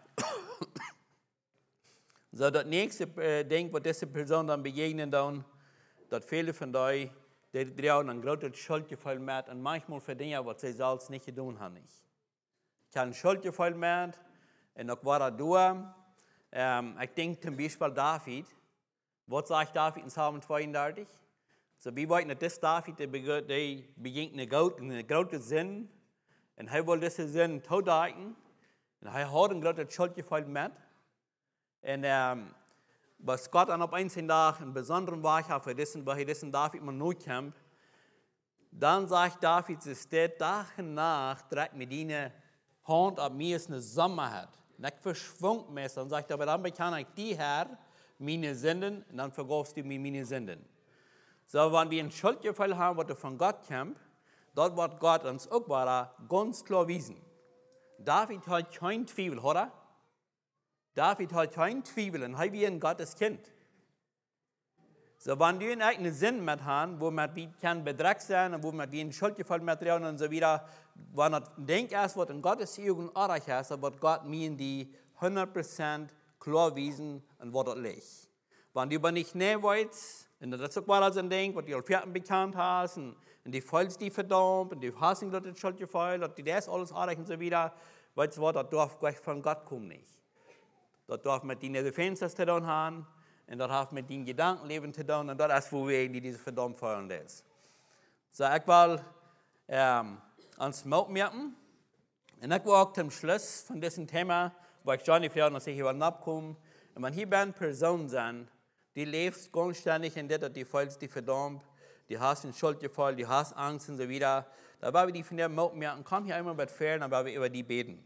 A: so das nächste Ding, was diese Person dann begegnen, dann, dass viele von euch, die draußen ein großes Schuldgefühl mit und manchmal für Dinge, was sie selbst nicht getan haben. Ich habe ein Schuldgefühl mit und auch war durch. Ich denke zum Beispiel David. Was sagt David in Psalm 32? So, wie weit dass David, der begegnet einen großen Sinn und er will diesen Sinn totdeuten. Und er hat ein großes Schuldgefühl mit. Und was Gott dann auf einen Tag einen besonderen Weg hat, für diesen David mal neu kämpft, dann sagt David, es steht Tag und Nacht, direkt mit ihnen Hand ab mir ist eine Sommer hat. Und ich verschwung mich, dann sagt er, aber dann bekenne ich die Herr, meine Sünden, und dann vergibst du mir meine Sünden. So, wenn wir ein Schuldgefühl haben, was von Gott kommt, dort wird Gott uns auch ganz klar wiesen. David hat kein Zweifel, oder? David hat kein Zweifel und er ist ein Gottes Kind. So, wenn du einen Sinn mit hast, wo man kann Betrag sein und wo man ein Schuldgefühl mit drin und so wieder, wenn das Denk ist, was in Gottes Augen ordentlich ist, dann wird Gott mir die 100% klar wiesen und was das liegt. Wenn du aber nicht nehmen willst, und das ist auch was ein Ding, was du al Vierten bekannt hast, und die fühlst dich verdammt, und du hast ein das Schuldgefühl, und das alles ordentlich und so wieder, weißt du was, das darf gleich von Gott kommen nicht. Das darf mit deinen Defenses zu tun haben, und das hat mit deinem Gedankenleben zu tun, und das ist, wo wir in diese verdammt fühlen ist. So, ich will ans Mut merken, und ich will auch zum Schluss von diesem Thema, wo ich schon die Frauen noch sicher abkommen, und wenn hier eine Person sind, die lebt ganz ständig in der, die fühlt sich verdammt, die hast ein Schuldgefühl, die hast Angst und so wieder, da wollen wir die von der Mut merken, komm hier einmal mit Fern, dann wollen wir über die beten.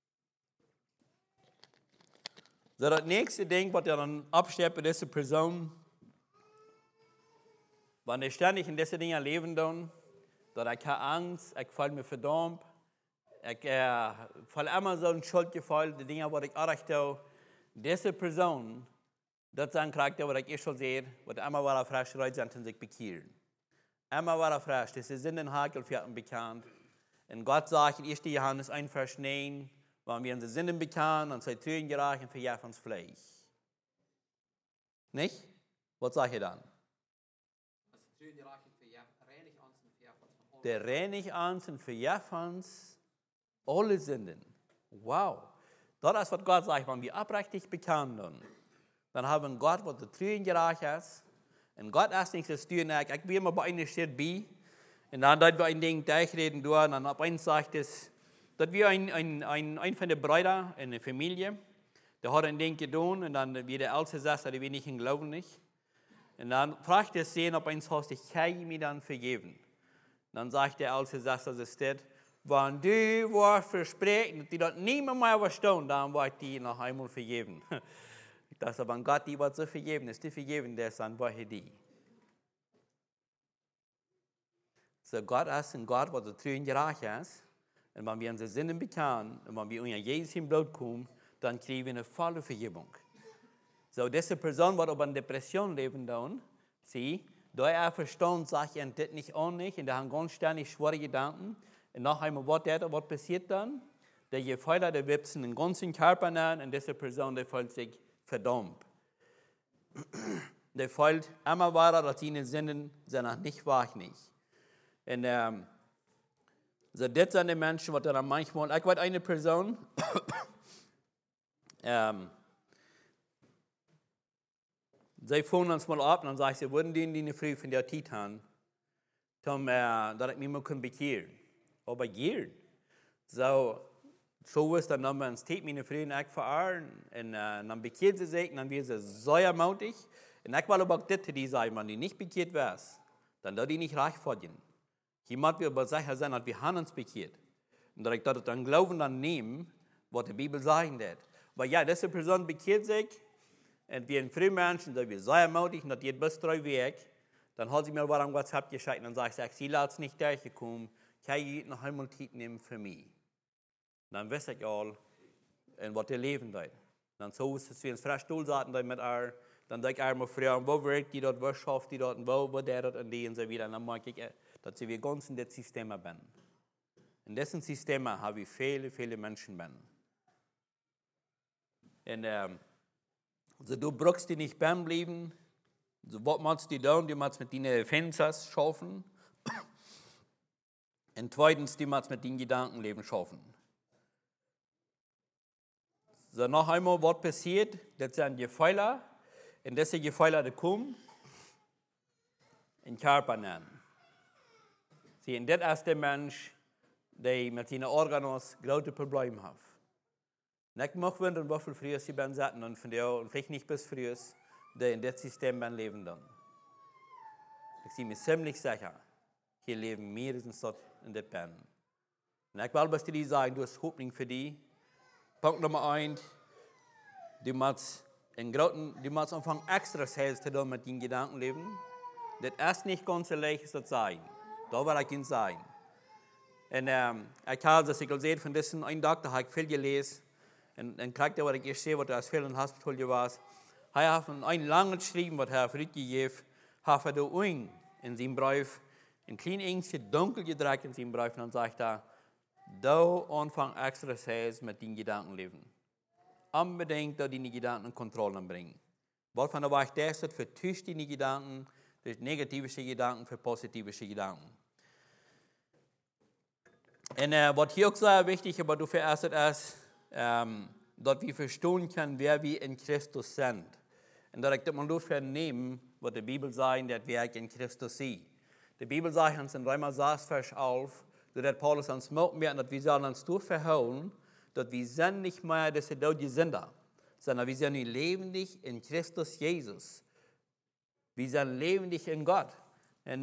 A: So, das nächste Ding, was dann absteht bei dieser Person, wenn ich ständig in diese Dinge leben dann, dass ich keine Angst, ich fühle mich verdammt, ich fühle immer so ein Schuldgefühl, die Dinge, die ich auch tue, diese Person, das ist ein Charakter, was ich schon sehe, was immer wieder frisch Leute sind und sich bekehren. Immer wieder frisch, diese sind in Hakel für bekannt. Und Gott sagt in 1. Johannes 1, Vers 9, wenn wir unsere Sünden bekennen und seid Türen gereicht und verjährt uns Fleisch. Nicht? Was sagt ihr dann? Der reinigt uns und verjährt uns alle Sünden. Wow. Das ist, was Gott sagt, wenn wir aufrichtig bekennen, dann haben Gott, was der Türen gereicht ist. Und Gott ist nicht das Türen. Ich bin immer bei einer Stadt bei. Und dann, dass wir ein Ding durchreden, und dann ab eins sagt es, dass wir ein von den Brüdern in der Familie, der hat ein Ding getan, und dann wie der Älteste sagt, dass wir nicht glauben nicht. Und dann fragt er sie, ob eins hast, ich kann mir dann vergeben. Und dann sagt der Älteste, dass es steht, wenn du was versprechen, die dort niemand mehr verstehen, dann wird die noch einmal vergeben. Das ist aber Gott, die wird so vergeben, ist die vergeben, der ist dann wird die. So Gott ist ein Gott, der Türen gereicht ist. Und wenn wir unsere Sünden bekennen, und wenn wir unter Jesus im Blut kommen, dann kriegen wir eine volle Vergebung. So diese Person, die auf einer Depression leben, dann, da er verstanden, sagt er das nicht auch nicht, und da haben ganz ständig schwere Gedanken. Und noch einmal, was passiert dann? Der Gefühle, der wipsen den ganzen Körper an, und diese Person, der fühlt sich verdammt. Der fühlt immer weiter, dass seine Sünden sind nicht wahr nicht. Und so das sind die Menschen, die dann manchmal, ich war eine Person, sie fangen uns mal ab und dann sagen sie, würden die früh von der Zeit haben, dass ich mich mal bekehren kann. Aber bekehren. So ist dann, wenn man steht, meine Freunde, ich verarren, und dann bekehrt sie sich, und dann wird sie sehr mutig. Und ich will aber auch das zu dir sagen, wenn du nicht bekehrt wirst, dann darf die nicht reich verdienen. Jemand will aber sicher sein, dass wir haben uns bekehrt. Und dass ich das dann Glauben dann nehmen, was die Bibel sagen wird. Weil ja, diese Person bekehrt sich, und wir sind früh Menschen, dass wir sehr mutig, und das geht bis 3 Wege, dann hat sie mir was am WhatsApp geschickt, und dann sagt sie, sie ist nicht durchgekommen, kann ich noch einmal Zeit nehmen für mich. Dann weiß ich all, was ihr Leben dort. Dann so ist es, wie ein Freistuhl saßen mit ihr, dann denke ich mir früher, wo wirkt die dort, wo schafft die dort, und wo der dort, und die und so wieder. Und dann merke ich, dass wir ganz in das System sind. In diesem System haben wir viele, viele Menschen. Und also du brauchst die nicht beim bleiben. So, was machst du dann? Du machst mit deinen Fenstern schaffen. Und zweitens, du machst mit deinen Gedankenleben schaffen. So, noch einmal, was passiert? Das sind Gefühle. Und diese Gefühle, die kommen in den Körper nennen. Und das ist der Mensch, der mit seinen Organen große Probleme hat. Und ich möchte wundern, wie viel früher sie beim Satten und von der, und vielleicht nicht bis früher, der in das System beim Leben dann. Ich bin mir ziemlich sicher, hier leben mehr als dort in der Band. Und ich will was dir sagen, du hast Hoffnung für die. Punkt Nummer 1, du musst anfangen, extra Sales zu tun mit deinen Gedankenleben. Das ist nicht ganz so leicht zu sein. Da will ich Ihnen sagen. Und ich habe das gesehen von diesem einen Doktor, habe ich viel gelesen. Und dann kriegte was ich sehe, was er aus vielen Hospitals war. Er hat ein langes geschrieben, was er zurückgegeben hat, er da in seinem Brief, ein kleines Engstchen dunkel gedreht in seinem Brief, und dann sagt er, da anfangen extra Sales mit den Gedankenleben. Unbedingt da deine Gedanken in Kontrolle bringen. Was von der Weich der ist, vertuscht deine Gedanken, durch negative Gedanken, für positive Gedanken. Und was hier auch sehr wichtig ist, aber du vererst ist, dass wir verstehen können, wer wir in Christus sind. Und dass ich das mal dafür nehmen, was die Bibel sagt, dass wir in Christus sind. Die Bibel sagt uns in Römer 6, Vers 11, dass Paulus uns merkt, dass wir sollen uns durchverhauen, dass wir sind nicht mehr diese deutschen Sünder, sondern wir sind lebendig in Christus Jesus. Wir sind lebendig in Gott. Und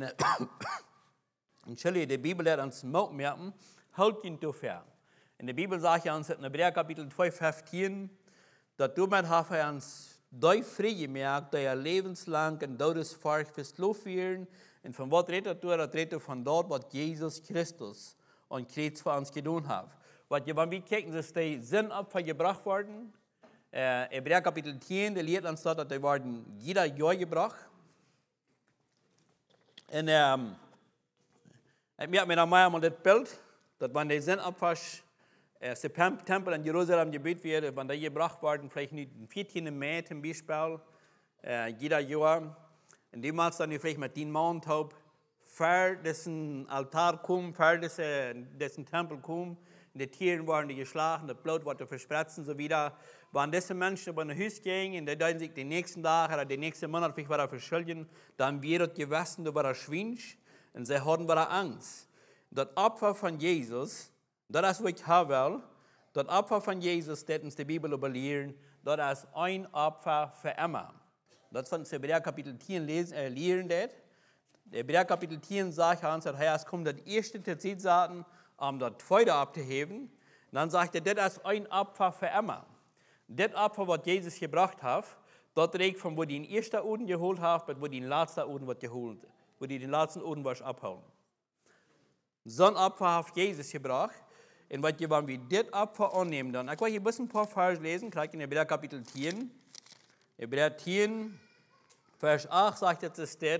A: die Bibel hat uns merken, halt ihn dafür. In der Bibel sagt uns in Hebräer Kapitel 2, Vers 15, dass damit haben wir uns durch Frieden gemerkt, dass lebenslang in Todesfurcht verslofen werden. Und von was redet er? Das redet von dort, was Jesus Christus und Kreuz für uns getan hat. Weil wenn wir gucken, dass die Sündopfer gebracht wurden, Hebräer Kapitel 10, der lehrt uns dort, dass die wurden jeder Jahr gebracht. Und ich merke mir dann mal das Bild, dass wenn der Sündopfer Tempel in Jerusalem gebaut wird, wenn der gebracht worden, vielleicht nicht den 14. Mai zum Beispiel, jeder Jahr, und damals dann vielleicht mit den Mountaub, für diesen Altar kommen, für diesen Tempel kommen, die Tiere waren geschlagen, das Blut wurde verspritzen und so wieder. Wenn diese Menschen über ein Haus gingen, und die dann sich den nächsten Tag oder den nächsten Monat vielleicht wieder verschulden, dann wird gewaschen über das Schwinsch und sie hatten wieder Angst. Das Opfer von Jesus, das ist, was ich haben will, das Opfer von Jesus, das uns die Bibel überlehren, das ist ein Opfer für immer. Das von Hebräer Kapitel 10 lehren das. Hebräer Kapitel 10 sagt uns, dass es kommt das erste Zeitsaten, das Feuer abzuheben. Dann sagt das ist ein Opfer für immer. Das Opfer, was Jesus gebracht hat, das trägt von wo die den ersten Uden geholt haben, bis wo die den letzten Uden wird geholt, wo die den letzten Uden was abhauen. So ein Opfer hat Jesus gebracht. Und wenn wir das Opfer annehmen, dann, ich will hier ein paar Verse lesen, gleich in Hebräer Kapitel 10. Hebräer 10, Vers 8 sagt jetzt das.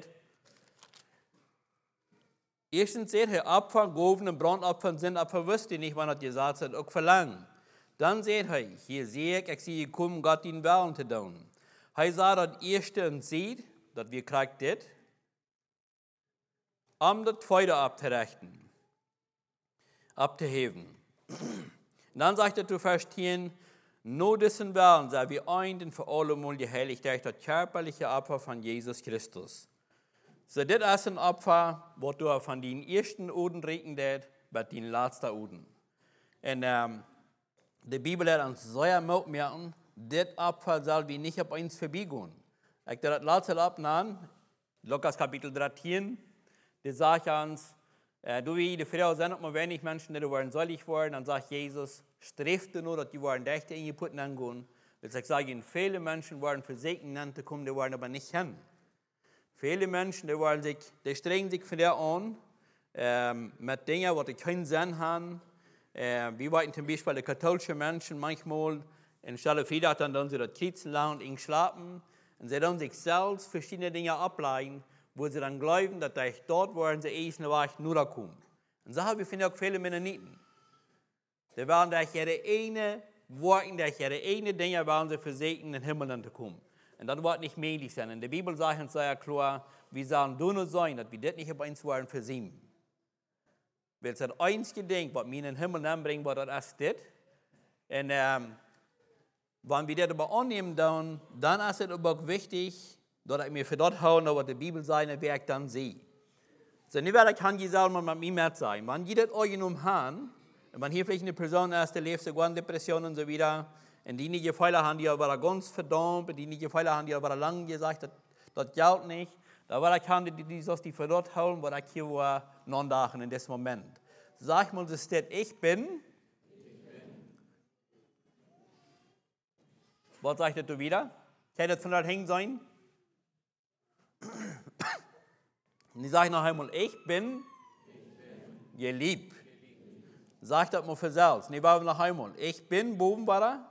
A: Erstens seht ihr, Opfer, Goven und Brandopfer sind Opfer, wisst ihr nicht, wann das gesagt hat, auch verlangen. Dann seht ihr, hier sehe ich sehe gekommen, Gott den Willen zu tun. Er sah das erste und sieht, dass wir kriegt das, das Feuer abzuheben. Und dann sagt er zu Vers 10, nur diesen Willen sei wir ein und für alle Mal geheiligt durch das körperliche Opfer von Jesus Christus. So, das ist ein Opfer, was du von den ersten Uden reden wirst, bis den letzten Uden. Und die Bibel hat uns sehr merken, das Opfer soll wir nicht auf uns vorbeigehen. Ich das letzte abnehmen, Lukas Kapitel 13, das sagt uns, du wie die Frau sind noch mal wenig Menschen, die wollen selig werden, dann sagt Jesus, strebt nur, dass die wollen Rechte in die Putten angehen. Weil ich sage, viele Menschen wollen für Segen zu kommen, die wollen aber nicht hin. Viele Menschen, die strengen sich von der an, mit Dingen, die keinen Sinn haben. Wir weiten zum Beispiel die katholischen Menschen manchmal, anstelle Freitag dann sie das Kriegsland und schlafen, und sie dann sich selbst verschiedene Dinge ableiten, wo sie dann glauben, dass dort, wo sie erst eine Woche nur kommen. Und so haben wir auch viele Mennoniten. Die waren durch ihre eigene Worte, durch ihre eigenen Dinge, waren sie versegnet, in den Himmel zu kommen. Und das wird nicht möglich sein. Und die Bibel sagt uns sehr klar, wir sollen nur sein, dass wir das nicht auf uns wollen versehen. Weil es das einzige Ding, was mir in den Himmel anbringt, was das ist das. Und wenn wir das aber annehmen, dann ist es aber auch wichtig, dass ich mir für das hauen, was die Bibel seine Werk dann sehe. So, nicht weil ich kann die selber mit mir mehr sein. Wenn die das angenommen haben, und wenn hier vielleicht eine Person ist, die lebt, so Depression und so wieder, und die nicht Fehler haben, die aber ganz verdammt, die nicht Fehler haben, die aber lange gesagt, das gilt nicht. Da war ich die für dort holen, wo ich hier war, non-dachen in diesem Moment. Sag mal, das steht, ich bin. Was sagt du wieder? Kann das von dort hängen sein? Und ich sage noch einmal, ich bin geliebt. Sag das mal für selbst. Nee, war noch einmal. Ich bin, boven war da?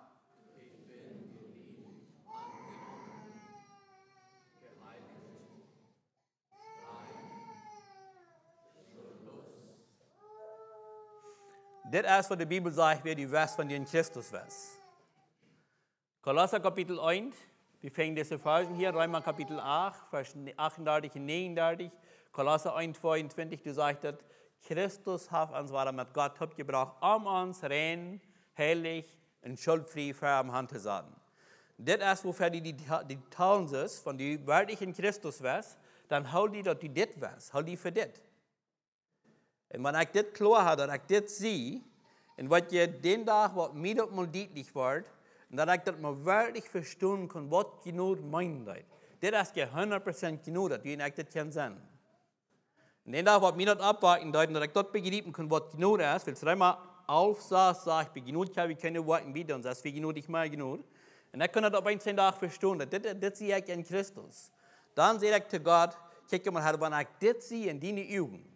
A: Das ist, was die Bibel sagt, wer die West von den Christus ist. Kolosser Kapitel 1, wir fangen diese Versen hier, Römer Kapitel 8, Vers 38 und 39, Kolosser 1, 22, du sagst, Christus hat uns mit Gott gebracht, um uns rein, heilig und schuldfrei für am Hand zu sein. Das ist, wofür die teilen sich, von die wirklich in Christus was, dann hol die, dass die das was, hol die für das. Und wenn ich das klar habe, dass ich das sehe, und was je den Tag, was mir das mal deutlich wird, und dass ich das mal wirklich verstehen kann, was genau meint. Das ist 100% genau, dass ich das kann sehen. Und den Tag, was mir das abwarten, dass ich das begreifen kann, was genau das ist, weil es dreimal aufsagt, sagt, ich bin genug, ich habe keine Worte wieder, und das ist wie genug, ich mal genug. Und ich kann das auf einen Tag verstehen, das sehe ich in Christus. Dann sehe ich zu Gott, guck mal, wenn ich das sehe in deine Augen,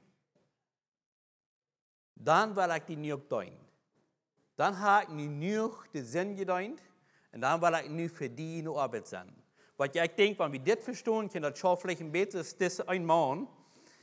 A: dann will ich die nicht tun. Dann habe ich nicht nur den Sinn gedacht und dann will ich nicht für die in Arbeit sein. Weil ich denke, wenn wir das verstehen, kann das schon vielleicht ein bisschen das einmal,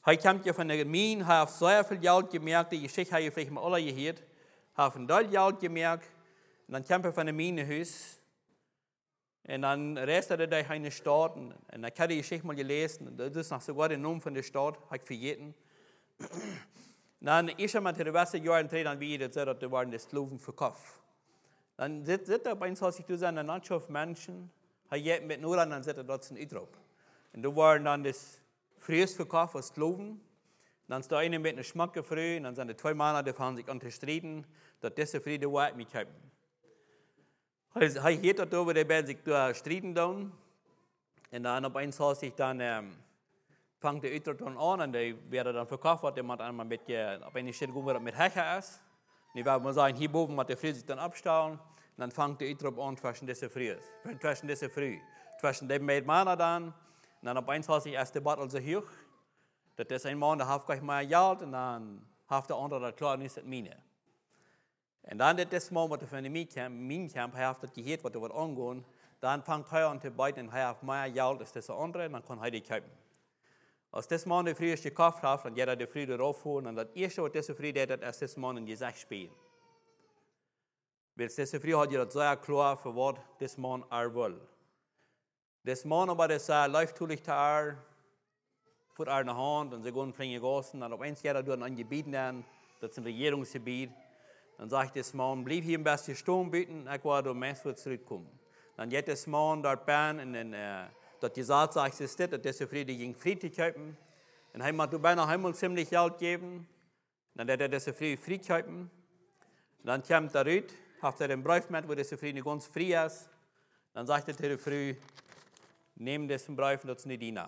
A: Hij kommt ja von der Gemeinde, hat sehr viel Geld gemerkt, die Geschichte habe ich vielleicht mal alle gehört, hat von dort Geld gemerkt, und dann kommt von dem Minenhaus, und dann reist er durch eine Stadt, und ich habe die Geschichte mal gelesen, und das ist noch sogar der Name von der Stadt, habe ich vergessen. Dann ist er mal zu den Westen Jahren dann wieder, dass da waren die Sklaven verkauft. Dann sitzt er bei uns, als ich da eine Landschaft Menschen, er geht mit nur an, dann sitzt er dort in Idrop. Und da waren dann das früheste Verkauf von Sklaven. Dann ist der eine mit einem Schmack gefrüht, und dann sind die 2 Männer, die haben sich unterstritten, dass diese Friede Wahrheit mit haben. Er geht dort über, die werden sich da streiten dann. Und dann auf eins hat sich dann, fängt der Idrop dann an, und die werden dann verkauft, die man einmal mit, auf eine Stelle gehen, wo das mit Hecher ist. Und ich werde mal sagen, hier oben wird der Friede sich dann abstellen, und dann fängt der Idrop an, zwischen diese Früh. Zwischen den beiden Männern dann. Und dann auf eins hat sich erst die Battle so hoch, dass das ein Mann, der hat gleich mal Geld, und dann hat der andere, das klar, nicht das meine. Und dann, das Mal, was er von dem Camp, er hat das gehört, was er wird angehen, dann fängt er an zu beiden, und er hat mehr Geld als das andere, und dann kann er die kaufen. Als das Mann der Friede gekauft hat, dann geht er die Friede raufholen, und das erste, was diese Friede hat, ist das Mann in Gesicht spielen. Weil diese Friede hat ja das sehr klar, für was das Mann will. Das Mann aber, das läuft natürlich da, vor einer Hand, und sie gehen fliegen gassen, und auf eins geht er durch ein Gebiet, das ist ein Regierungsgebiet. Dann sagt das Mann, bleib hier im besten Sturm bitten, ich werde um Mensch wird zurückkommen. Dann geht das Mann dort bei, und dann, dass die Saat sagt, dass diese Friede gegen Friede kaufen. Und er hat beinahe einmal ziemlich Geld geben. Dann hat er diese Friede frei kaufen. Dann kommt er raus, hat er den Brief mit, wo diese Friede ganz frei ist. Dann sagt er zu der Früh, nimm diesen Brief, das ist nicht deiner.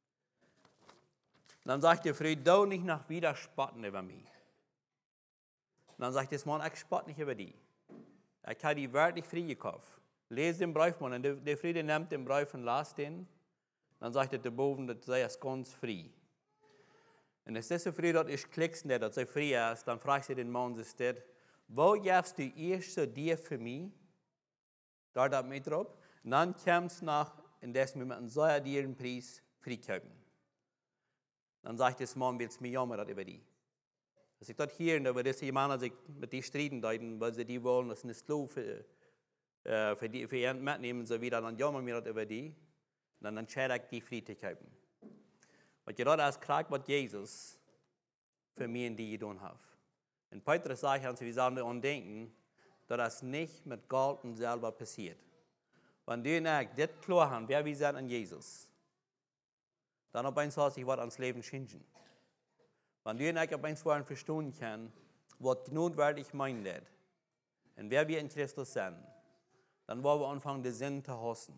A: Dann sagt die Frau, du nicht nach wieder spotten über mich. Dann sagt das Mann, ich spotte nicht über die. Ich habe die wörtlich frei gekauft. Lese den Brief, Mann, und der Friede nimmt den Brief und las den. Dann sagt er boven, das sei es ganz frei. Und als diese Frau dort ist, klickst nicht, dass sie frei ist, dann fragt sie den Mann, sie steht, wo gibst du erst so dir für mich? Da das mit drauf. Und dann kommt es nach, in dessen wir mit einem sehr teuren Preis freikaufen. Dann sagt das Mann, willst du mich jammern über die? Als ich dort hier, über diese Männer sich mit die streiten, weil sie die wollen, dass eine Sklave für ihren mitnehmen, so wieder, dann jammern wir über die. Und dann entscheide ich, die frei zu kaufen. Und gerade als krank, was Jesus für mich und die getan hat. Und Petrus sagt uns, wir sollen daran denken, dass das nicht mit Geld und selber passiert. Wenn du und ich das klar haben, wer wir sind an Jesus, dann auf eins hat sich was ans Leben schenken. Wenn du und ich auf eins wollen verstehen können, was notwendig meint, und wer wir in Christus sind, dann wollen wir anfangen, den Sinn zu hassen.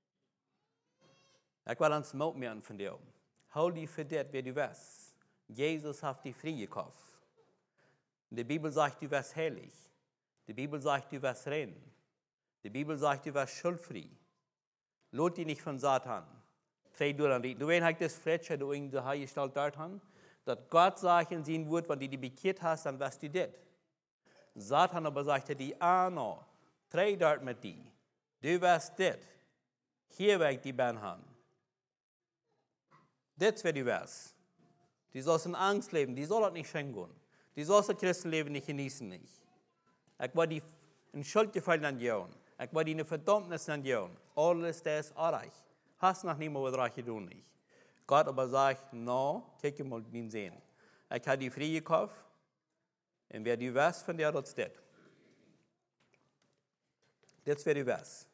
A: Ich will uns Mut mehr von dir. Hol dich für das, wer du bist. Jesus hat dich frei gekauft. Die Bibel sagt, du wirst heilig. Die Bibel sagt, du wirst rein. Die Bibel sagt, du wirst schuldfrei. Lot dich nicht von Satan. Sei du dann nicht. Du weißt, das Fletcher, du in der Heiligstalt dort haben, dass Gott sagt in seinem Wort, wenn du die bekehrt hast, dann wirst du das. Satan aber sagte die, no, dreh dort mit dir. Du wirst das. Hier weg die Bahn haben. Das wer du wirst. Die sollst in Angst leben, die soll das nicht schenken. Die sollst das Christenleben nicht genießen. Nicht. Ich war die in Schuld gefallen an dir. Ich war die in Verdammnis an dir. Alles das erreicht. Hast noch nicht mal was reich getan nicht. Gott aber sagt, no, guck mal den sehen. Ich habe die frei gekauft. Und wer du wirst, von der das steht. Das wer du wirst.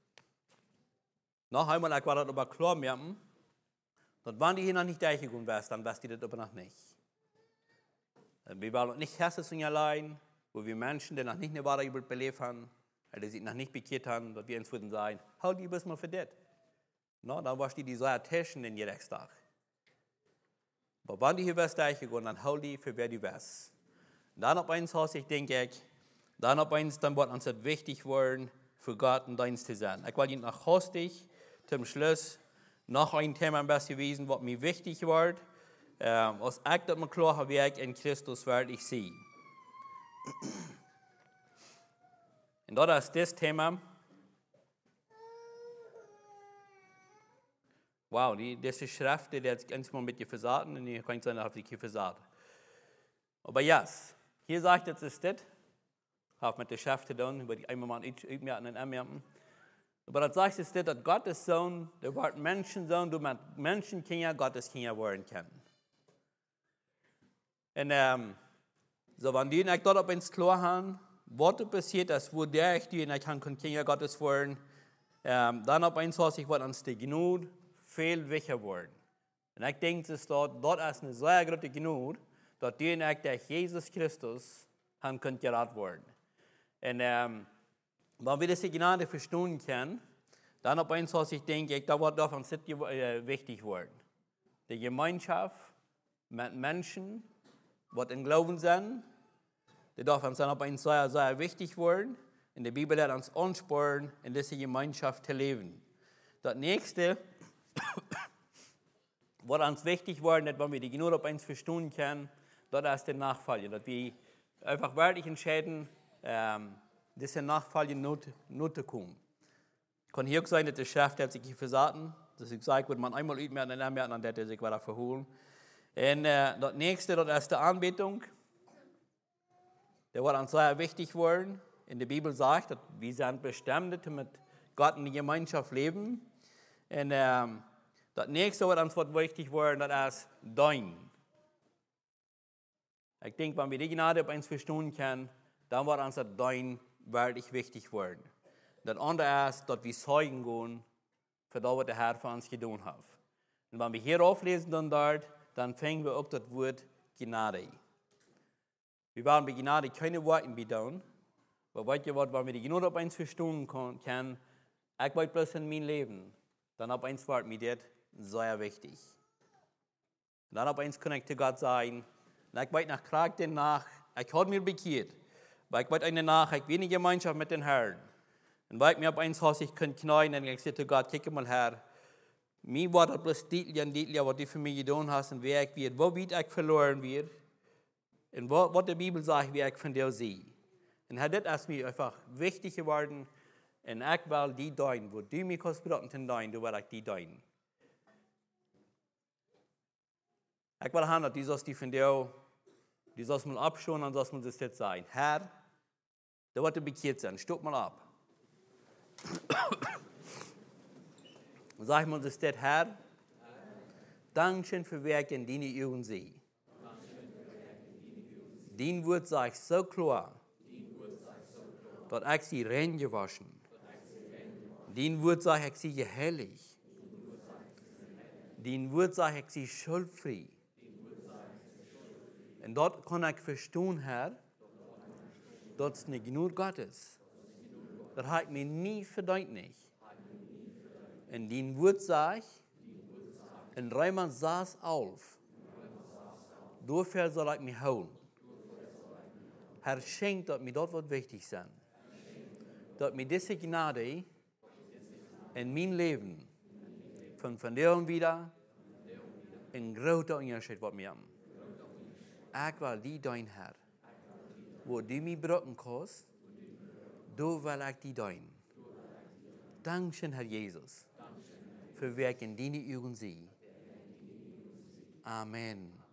A: Noch einmal, ich war das aber klar merken, dass wenn die hier noch nicht durchgegangen wärst, dann wirst du das aber noch nicht. Wir wollen nicht herzlich allein, wo wir Menschen, die noch nicht eine wahre Bibel belebt haben, die sich noch nicht bekehrt haben, dass wir uns würden sagen, halt die bis mal für das. No, dann warst du die so Taschen in jedem Tag. Aber wenn du hier wirst durchgegangen, dann halt die für wer du wirst. Dann auf eins hast ich denke dann auf eins, dann wird uns das wichtig werden, für Gott und Dienst zu sein. Ich will Ihnen noch hastig zum Schluss noch ein Thema am besten gewesen, was mir wichtig wird. Als ich das mal klar habe, wie ich in Christus werde ich sie. Und das ist das Thema. Wow, diese Schrift, die hat ganz mal mit dir versagen und die kann sein, dass ich hier versagt. Aber ja, hier sagt es das, hat mit der Schrift dann, über die einmal mal üben und anmerken. Aber das sagt es, dass Gottes Sohn, der Wort Menschensohn, du mit Menschenkinder, Gottes Kinder werden kann. Und so, wenn die nicht dort ins Klar haben, was passiert, dass wo der ich die nicht kann Kinder Gottes werden, dann auf eins was ich wird uns die Gnade viel wichtiger werden. Und ich denke, dass dort ist eine sehr große Gnade, dass die nicht durch Jesus Christus haben können gerettet werden. Und wenn wir diese Gnade verstehen können, dann auf eins was ich denke, da wird doch uns wichtig werden. Die Gemeinschaft mit Menschen, die in Glauben sind, die darf uns dann auf eins sehr, sehr wichtig werden. In der Bibel hat uns anspornen, in dieser Gemeinschaft zu leben. Das nächste, was uns wichtig werden, dass wenn wir die Gnade auf eins verstehen können, das ist der Nachfolger. Dass wir einfach wirklich entscheiden, diese Nachfolger nicht zu kommen. Kann hier auch sein, dass der Chef hat sich versagen, dass ich sage, wenn man einmal übt, dann wird er sich wieder verholen. Und das nächste, das ist die Anbetung. Der wird uns sehr wichtig werden. In der Bibel sagt, dass wir sind bestimmt, mit Gott in der Gemeinschaft leben. Und das nächste, was uns wichtig werden, das ist dein. Ich denke, wenn wir die Gnade auf uns verstehen können, dann wird uns das dein wirklich wichtig werden. Das andere ist, dass wir zeugen gehen, für das, was der Herr für uns getan hat. Und wenn wir hier auflesen, dann fangen wir auch das Wort Gnade. Wir werden bei Gnade keine Worte betonen, aber weißt du was, wenn wir die Gnade auf uns verstehen können, ich wollte bloß in mein Leben, dann auf eins wird mir das sehr wichtig. Und dann auf eins kann ich zu Gott sagen, ich wollte nach Krag danach, ich habe mir bekehrt, weil ich wollte eine nach, ich bin in Gemeinschaft mit den Herrn. Und weil ich mir auf eins Haus, ich kann knien, und ich sage zu Gott, guck mal Herr, mir war das bloß deutlich, was du für mich getan hast und wer ich wird, wo wird ich verloren wird. Und was die Bibel sagt, wie ich von dir sehe. Und das ist mir einfach wichtig geworden. Und ich will die dein, wo du mich hast bedeuten dein, du will ich die dein. Ich will haben, dass du sollst die von dir, du sollst mal abschauen und sollst mal das jetzt sagen. Herr, da wird bekehrt sein, stopp mal ab. Sag mal das jetzt, Herr, Dankeschön für Werke, in denen ich Augen sehe. Dein Wort sagt so klar, dass ich sie rein gewaschen. Dein Wort sagt, ich sie geheiligt. Dein Wort sagt, ich sie schuldfrei. Und dort kann ich verstehen, Herr, dass es nicht genug Gottes. Das hat ich mir nie verdient nicht. Und dein Wort sagt, in Reimann saß auf. Dafür soll ich mich holen. Herr, schenkt, dass mir dort was wichtig sein. Dass mir diese Gnade in mein Leben von dir und wieder ein großer Unterschied wird mir haben. Ich will die dein Herr. Wo du mich brücken kannst, du will ich die dein. Dankeschön, Herr Jesus, für Werke, in denen ich Augen sehe. Amen.